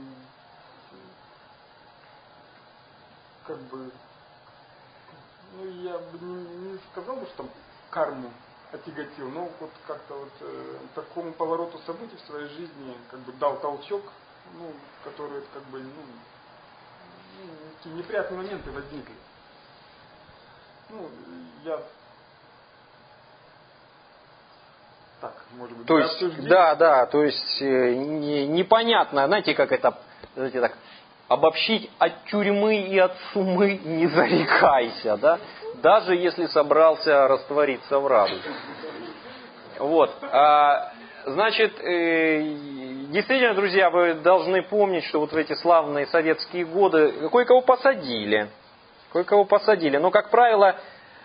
как бы, ну, я бы не сказал бы, что карму отяготил, но вот как-то вот такому повороту событий в своей жизни как бы дал толчок, ну, который как бы, такие неприятные моменты возникли. Ну, я так, может быть, то есть, да, то есть непонятно, знаете, как это, знаете, так, обобщить: от тюрьмы и от сумы не зарекайся, да, даже если собрался раствориться в радуге. Вот, значит, действительно, друзья, вы должны помнить, что вот в эти славные советские годы кое-кого посадили, но, как правило,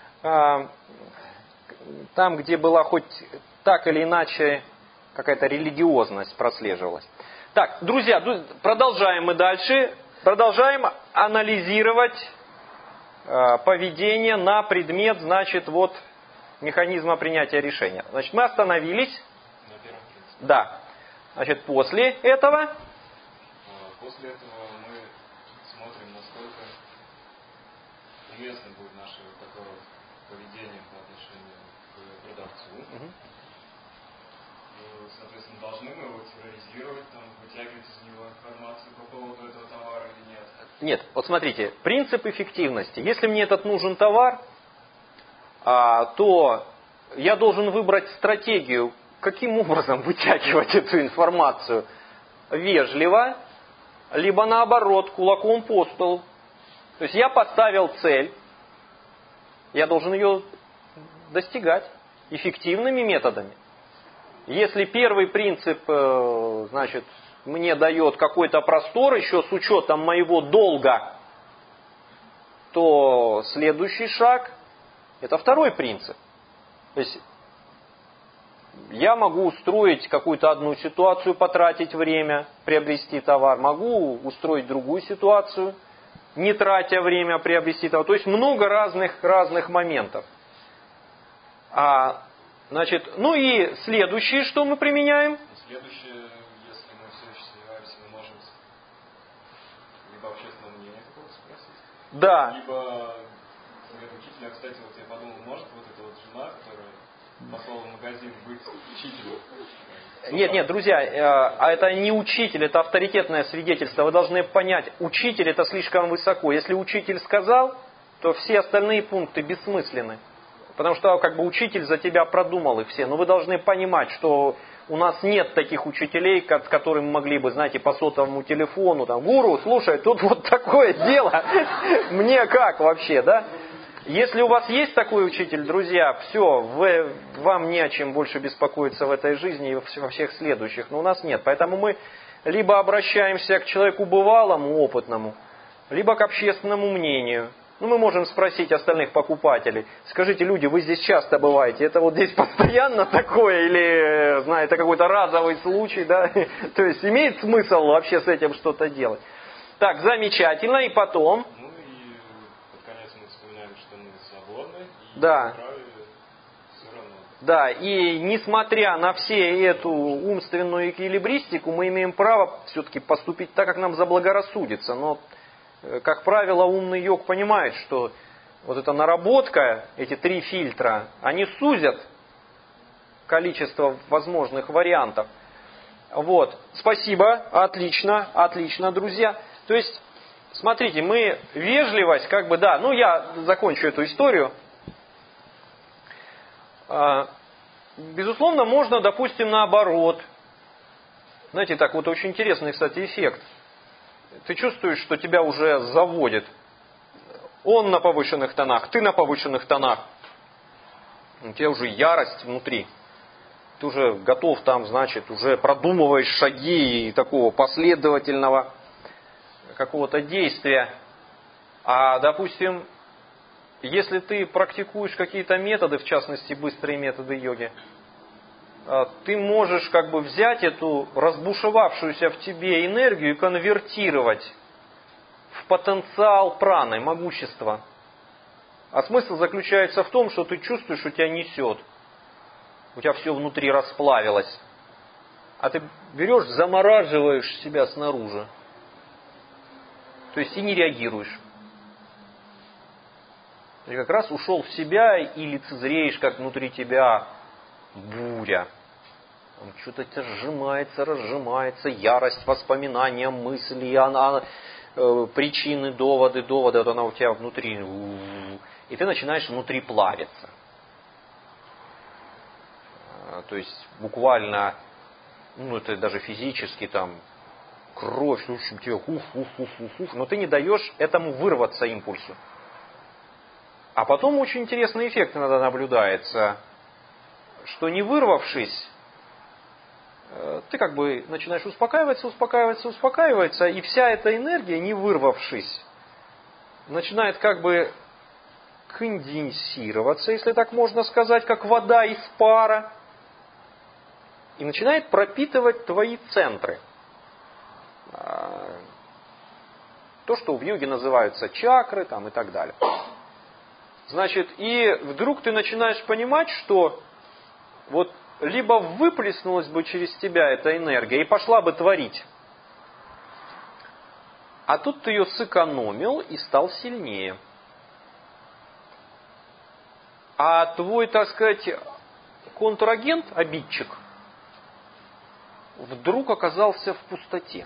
там, где была хоть так или иначе какая-то религиозность прослеживалась. Так, друзья, продолжаем мы дальше. Продолжаем анализировать поведение на предмет, значит, вот механизма принятия решения. Значит, мы остановились. На первом принципе. Да. Значит, после этого мы смотрим, насколько уместно будет наше такое поведение по отношению к продавцу. Соответственно, должны мы его терроризировать, вытягивать из него информацию по поводу этого товара или нет? Нет, вот смотрите, принцип эффективности. Если мне этот нужен товар, то я должен выбрать стратегию, каким образом вытягивать эту информацию. Вежливо, либо наоборот, кулаком по столу. То есть я поставил цель, я должен ее достигать эффективными методами. Если первый принцип, значит, мне дает какой-то простор, еще с учетом моего долга, то следующий шаг – это второй принцип. То есть я могу устроить какую-то одну ситуацию, потратить время, приобрести товар, могу устроить другую ситуацию, не тратя время, приобрести товар. То есть много разных моментов. Значит, ну и следующее, что мы применяем? Следующее, если мы все еще сомневаемся, мы можем либо общественное мнение какое-то спросить, да. Либо совет учителя. Кстати, вот я подумал, может вот эта вот жена, которая пошла в магазин, быть учителем? Нет, друзья, это не учитель, это авторитетное свидетельство. Вы должны понять, учитель это слишком высоко. Если учитель сказал, то все остальные пункты бессмысленны. Потому что как бы учитель за тебя продумал их все. Но вы должны понимать, что у нас нет таких учителей, с которыми мы могли бы, знаете, по сотовому телефону, там, гуру, слушай, тут вот такое дело, мне как вообще, да? Если у вас есть такой учитель, друзья, все, вам не о чем больше беспокоиться в этой жизни и во всех следующих. Но у нас нет. Поэтому мы либо обращаемся к человеку бывалому, опытному, либо к общественному мнению. Ну, мы можем спросить остальных покупателей. Скажите, люди, вы здесь часто бываете? Это вот здесь постоянно такое? Или, знаете, это какой-то разовый случай, да? То есть, имеет смысл вообще с этим что-то делать? Так, замечательно. И потом... Ну, и под конец мы вспоминаем, что мы свободны. И да. Все равно. Да, и несмотря на все эту умственную эквилибристику, мы имеем право все-таки поступить так, как нам заблагорассудится. Но... Как правило, умный йог понимает, что вот эта наработка, эти 3 фильтра, они сузят количество возможных вариантов. Вот. Спасибо, отлично, друзья. То есть, смотрите, мы вежливость, как бы, да, ну я закончу эту историю. Безусловно, можно, допустим, наоборот. Знаете, так вот очень интересный, кстати, эффект. Ты чувствуешь, что тебя уже заводит. Он на повышенных тонах, ты на повышенных тонах. У тебя уже ярость внутри. Ты уже готов там, значит, уже продумываешь шаги такого последовательного какого-то действия. А, допустим, если ты практикуешь какие-то методы, в частности быстрые методы йоги, ты можешь как бы взять эту разбушевавшуюся в тебе энергию и конвертировать в потенциал праны, могущества. А смысл заключается в том, что ты чувствуешь, что тебя несет. У тебя все внутри расплавилось. А ты берешь, замораживаешь себя снаружи. То есть и не реагируешь. Ты как раз ушел в себя и лицезреешь, как внутри тебя буря. Что-то тебя сжимается, разжимается, ярость, воспоминания, мысли, причины, доводы, вот она у тебя внутри. И ты начинаешь внутри плавиться. То есть буквально, это даже физически там, кровь, в общем, тебе но ты не даешь этому вырваться импульсу. А потом очень интересный эффект иногда наблюдается, что не вырвавшись, ты как бы начинаешь успокаиваться, и вся эта энергия, не вырвавшись, начинает как бы конденсироваться, если так можно сказать, как вода из пара, и начинает пропитывать твои центры. То, что в йоге называются чакры там, и так далее. Значит, и вдруг ты начинаешь понимать, что вот либо выплеснулась бы через тебя эта энергия и пошла бы творить, а тут ты ее сэкономил и стал сильнее. А твой, так сказать, контрагент, обидчик, вдруг оказался в пустоте.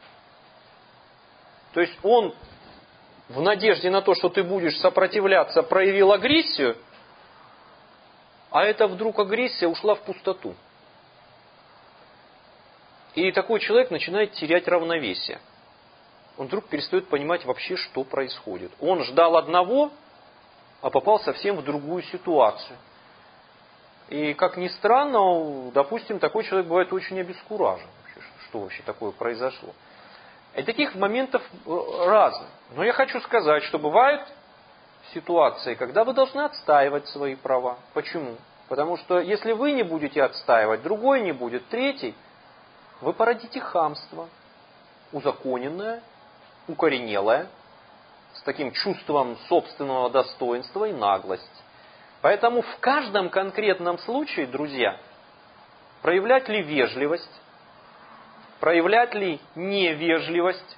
То есть он в надежде на то, что ты будешь сопротивляться, проявил агрессию, а эта вдруг агрессия ушла в пустоту. И такой человек начинает терять равновесие. Он вдруг перестает понимать вообще, что происходит. Он ждал одного, а попал совсем в другую ситуацию. И, как ни странно, допустим, такой человек бывает очень обескуражен. Что вообще такое произошло? И таких моментов разных. Но я хочу сказать, что бывают ситуации, когда вы должны отстаивать свои права. Почему? Потому что если вы не будете отстаивать, другой не будет, третий, вы породите хамство, узаконенное, укоренелое, с таким чувством собственного достоинства и наглости. Поэтому в каждом конкретном случае, друзья, проявлять ли вежливость, проявлять ли невежливость,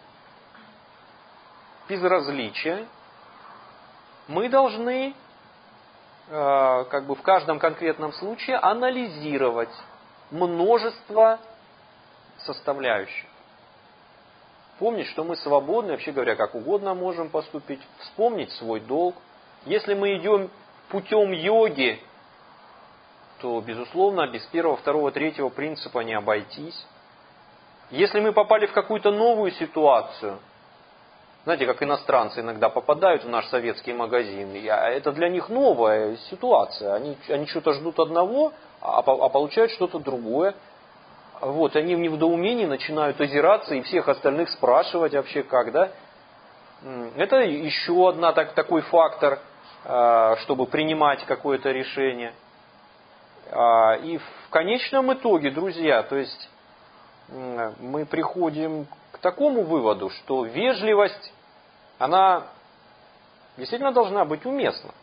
безразличие, мы должны как бы в каждом конкретном случае анализировать множество составляющих. Помнить, что мы свободны, вообще говоря, как угодно можем поступить, вспомнить свой долг. Если мы идем путем йоги, то, безусловно, без первого, второго, третьего принципа не обойтись. Если мы попали в какую-то новую ситуацию, знаете, как иностранцы иногда попадают в наш советский магазин, это для них новая ситуация. Они что-то ждут одного, а получают что-то другое. Вот, они в недоумении начинают озираться и всех остальных спрашивать вообще как, да? Это еще такой фактор, чтобы принимать какое-то решение. И в конечном итоге, друзья, то есть мы приходим к такому выводу, что вежливость, она действительно должна быть уместна.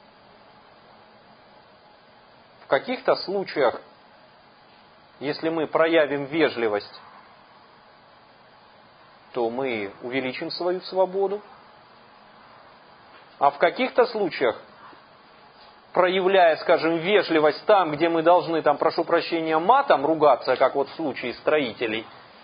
В каких-то случаях, если мы проявим вежливость, то мы увеличим свою свободу. А в каких-то случаях, проявляя, скажем, вежливость там, где мы должны, там, прошу прощения, матом ругаться, как вот в случае строителей,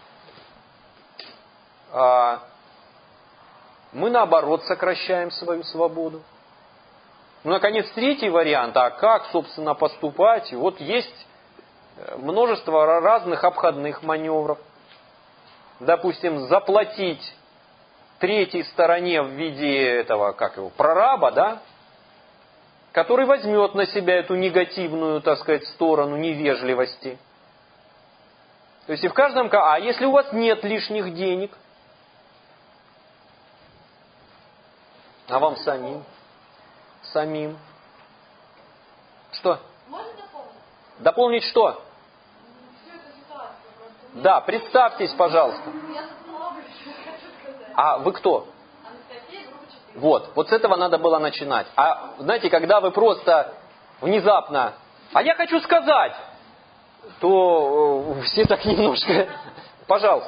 мы, наоборот, сокращаем свою свободу. Ну, наконец, третий вариант, а как, собственно, поступать? Вот есть множество разных обходных маневров. Допустим, заплатить третьей стороне в виде этого, прораба, да, который возьмет на себя эту негативную, так сказать, сторону невежливости. То есть и в каждом... А если у вас нет лишних денег, а вам самим. Что? Можно дополнить? Дополнить что? Всю эту ситуацию просто. Да, представьтесь, пожалуйста. Я собственно хочу сказать. А вы кто? Анастасия, группа 4. Вот с этого надо было начинать. А знаете, когда вы просто внезапно, а я хочу сказать, то все так немножко... Пожалуйста.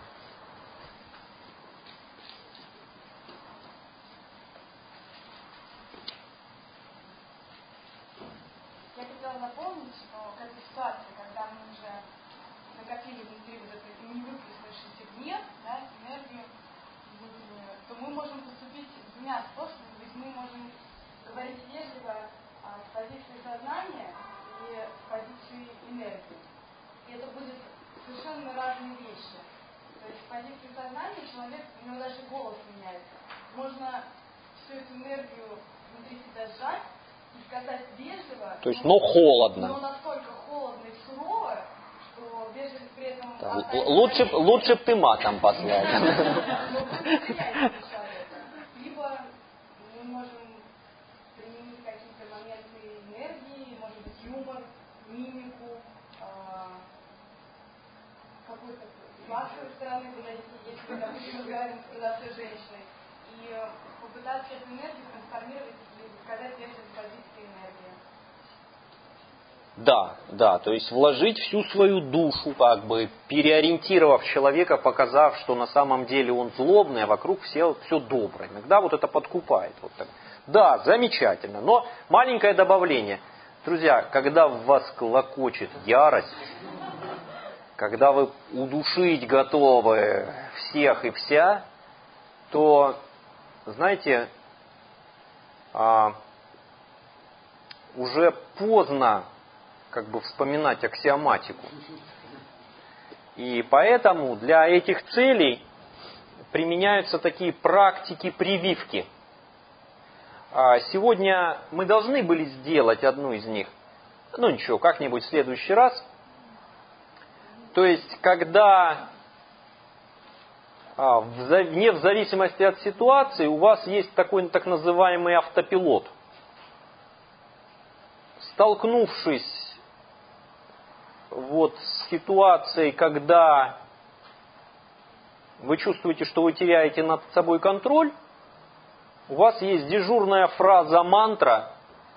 Я хотела напомнить, что к этой ситуации, когда мы уже накопили внутри вот этот невыплеснувшийся гнев, да, энергию внутреннюю, то мы можем поступить двумя способами. Ведь мы можем говорить вежливо с позиции сознания и с позиции энергии. И это будет совершенно разные вещи. То есть с позиции сознания человек, у него даже голос меняется. Можно всю эту энергию внутри себя сжать и сказать вежливо. То есть, но холодно. Но настолько холодно и сурово, что вежливость при этом... Да, лучше б ты матом послал. Либо мы можем применить какие-то моменты энергии, может быть, юмор, мимику, какой-то с вашей стороны, если мы, допустим, разговариваем с продавцой женщиной, и попытаться эту энергию трансформировать или сказать вежливо с позиции энергии. Да, то есть вложить всю свою душу, как бы переориентировав человека, показав, что на самом деле он злобный, а вокруг все доброе. Иногда вот это подкупает. Вот так. Да, замечательно, но маленькое добавление. Друзья, когда в вас клокочет ярость, когда вы удушить готовы всех и вся, то, знаете, уже поздно как бы вспоминать аксиоматику. И поэтому для этих целей применяются такие практики прививки. Сегодня мы должны были сделать одну из них. Ну ничего, как-нибудь в следующий раз. То есть, когда не в зависимости от ситуации, у вас есть такой так называемый автопилот. Столкнувшись вот с ситуацией, когда вы чувствуете, что вы теряете над собой контроль, у вас есть дежурная фраза-мантра,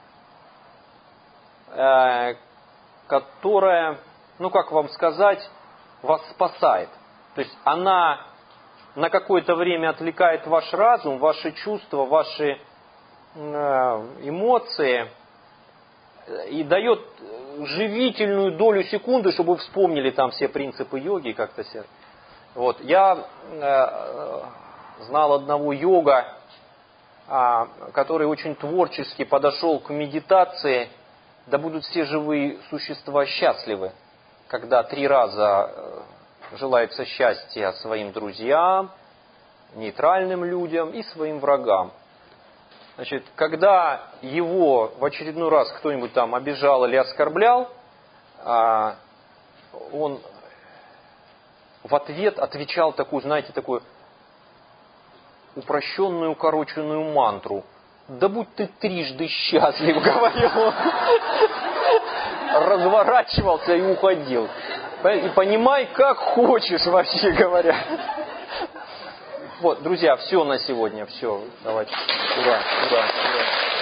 которая, ну как вам сказать, вас спасает. То есть она на какое-то время отвлекает ваш разум, ваши чувства, ваши эмоции и дает живительную долю секунды, чтобы вы вспомнили там все принципы йоги как-то все. Вот. Я знал одного йога, который очень творчески подошел к медитации. Да будут все живые существа счастливы, когда 3 раза желается счастья своим друзьям, нейтральным людям и своим врагам. Значит, когда его в очередной раз кто-нибудь там обижал или оскорблял, он в ответ отвечал такую, знаете, такую упрощенную, укороченную мантру. «Да будь ты трижды счастлив», говорил он. Разворачивался и уходил. И понимай, как хочешь, вообще говоря. Вот, друзья, все на сегодня, все. Давайте. Ура, ура, ура.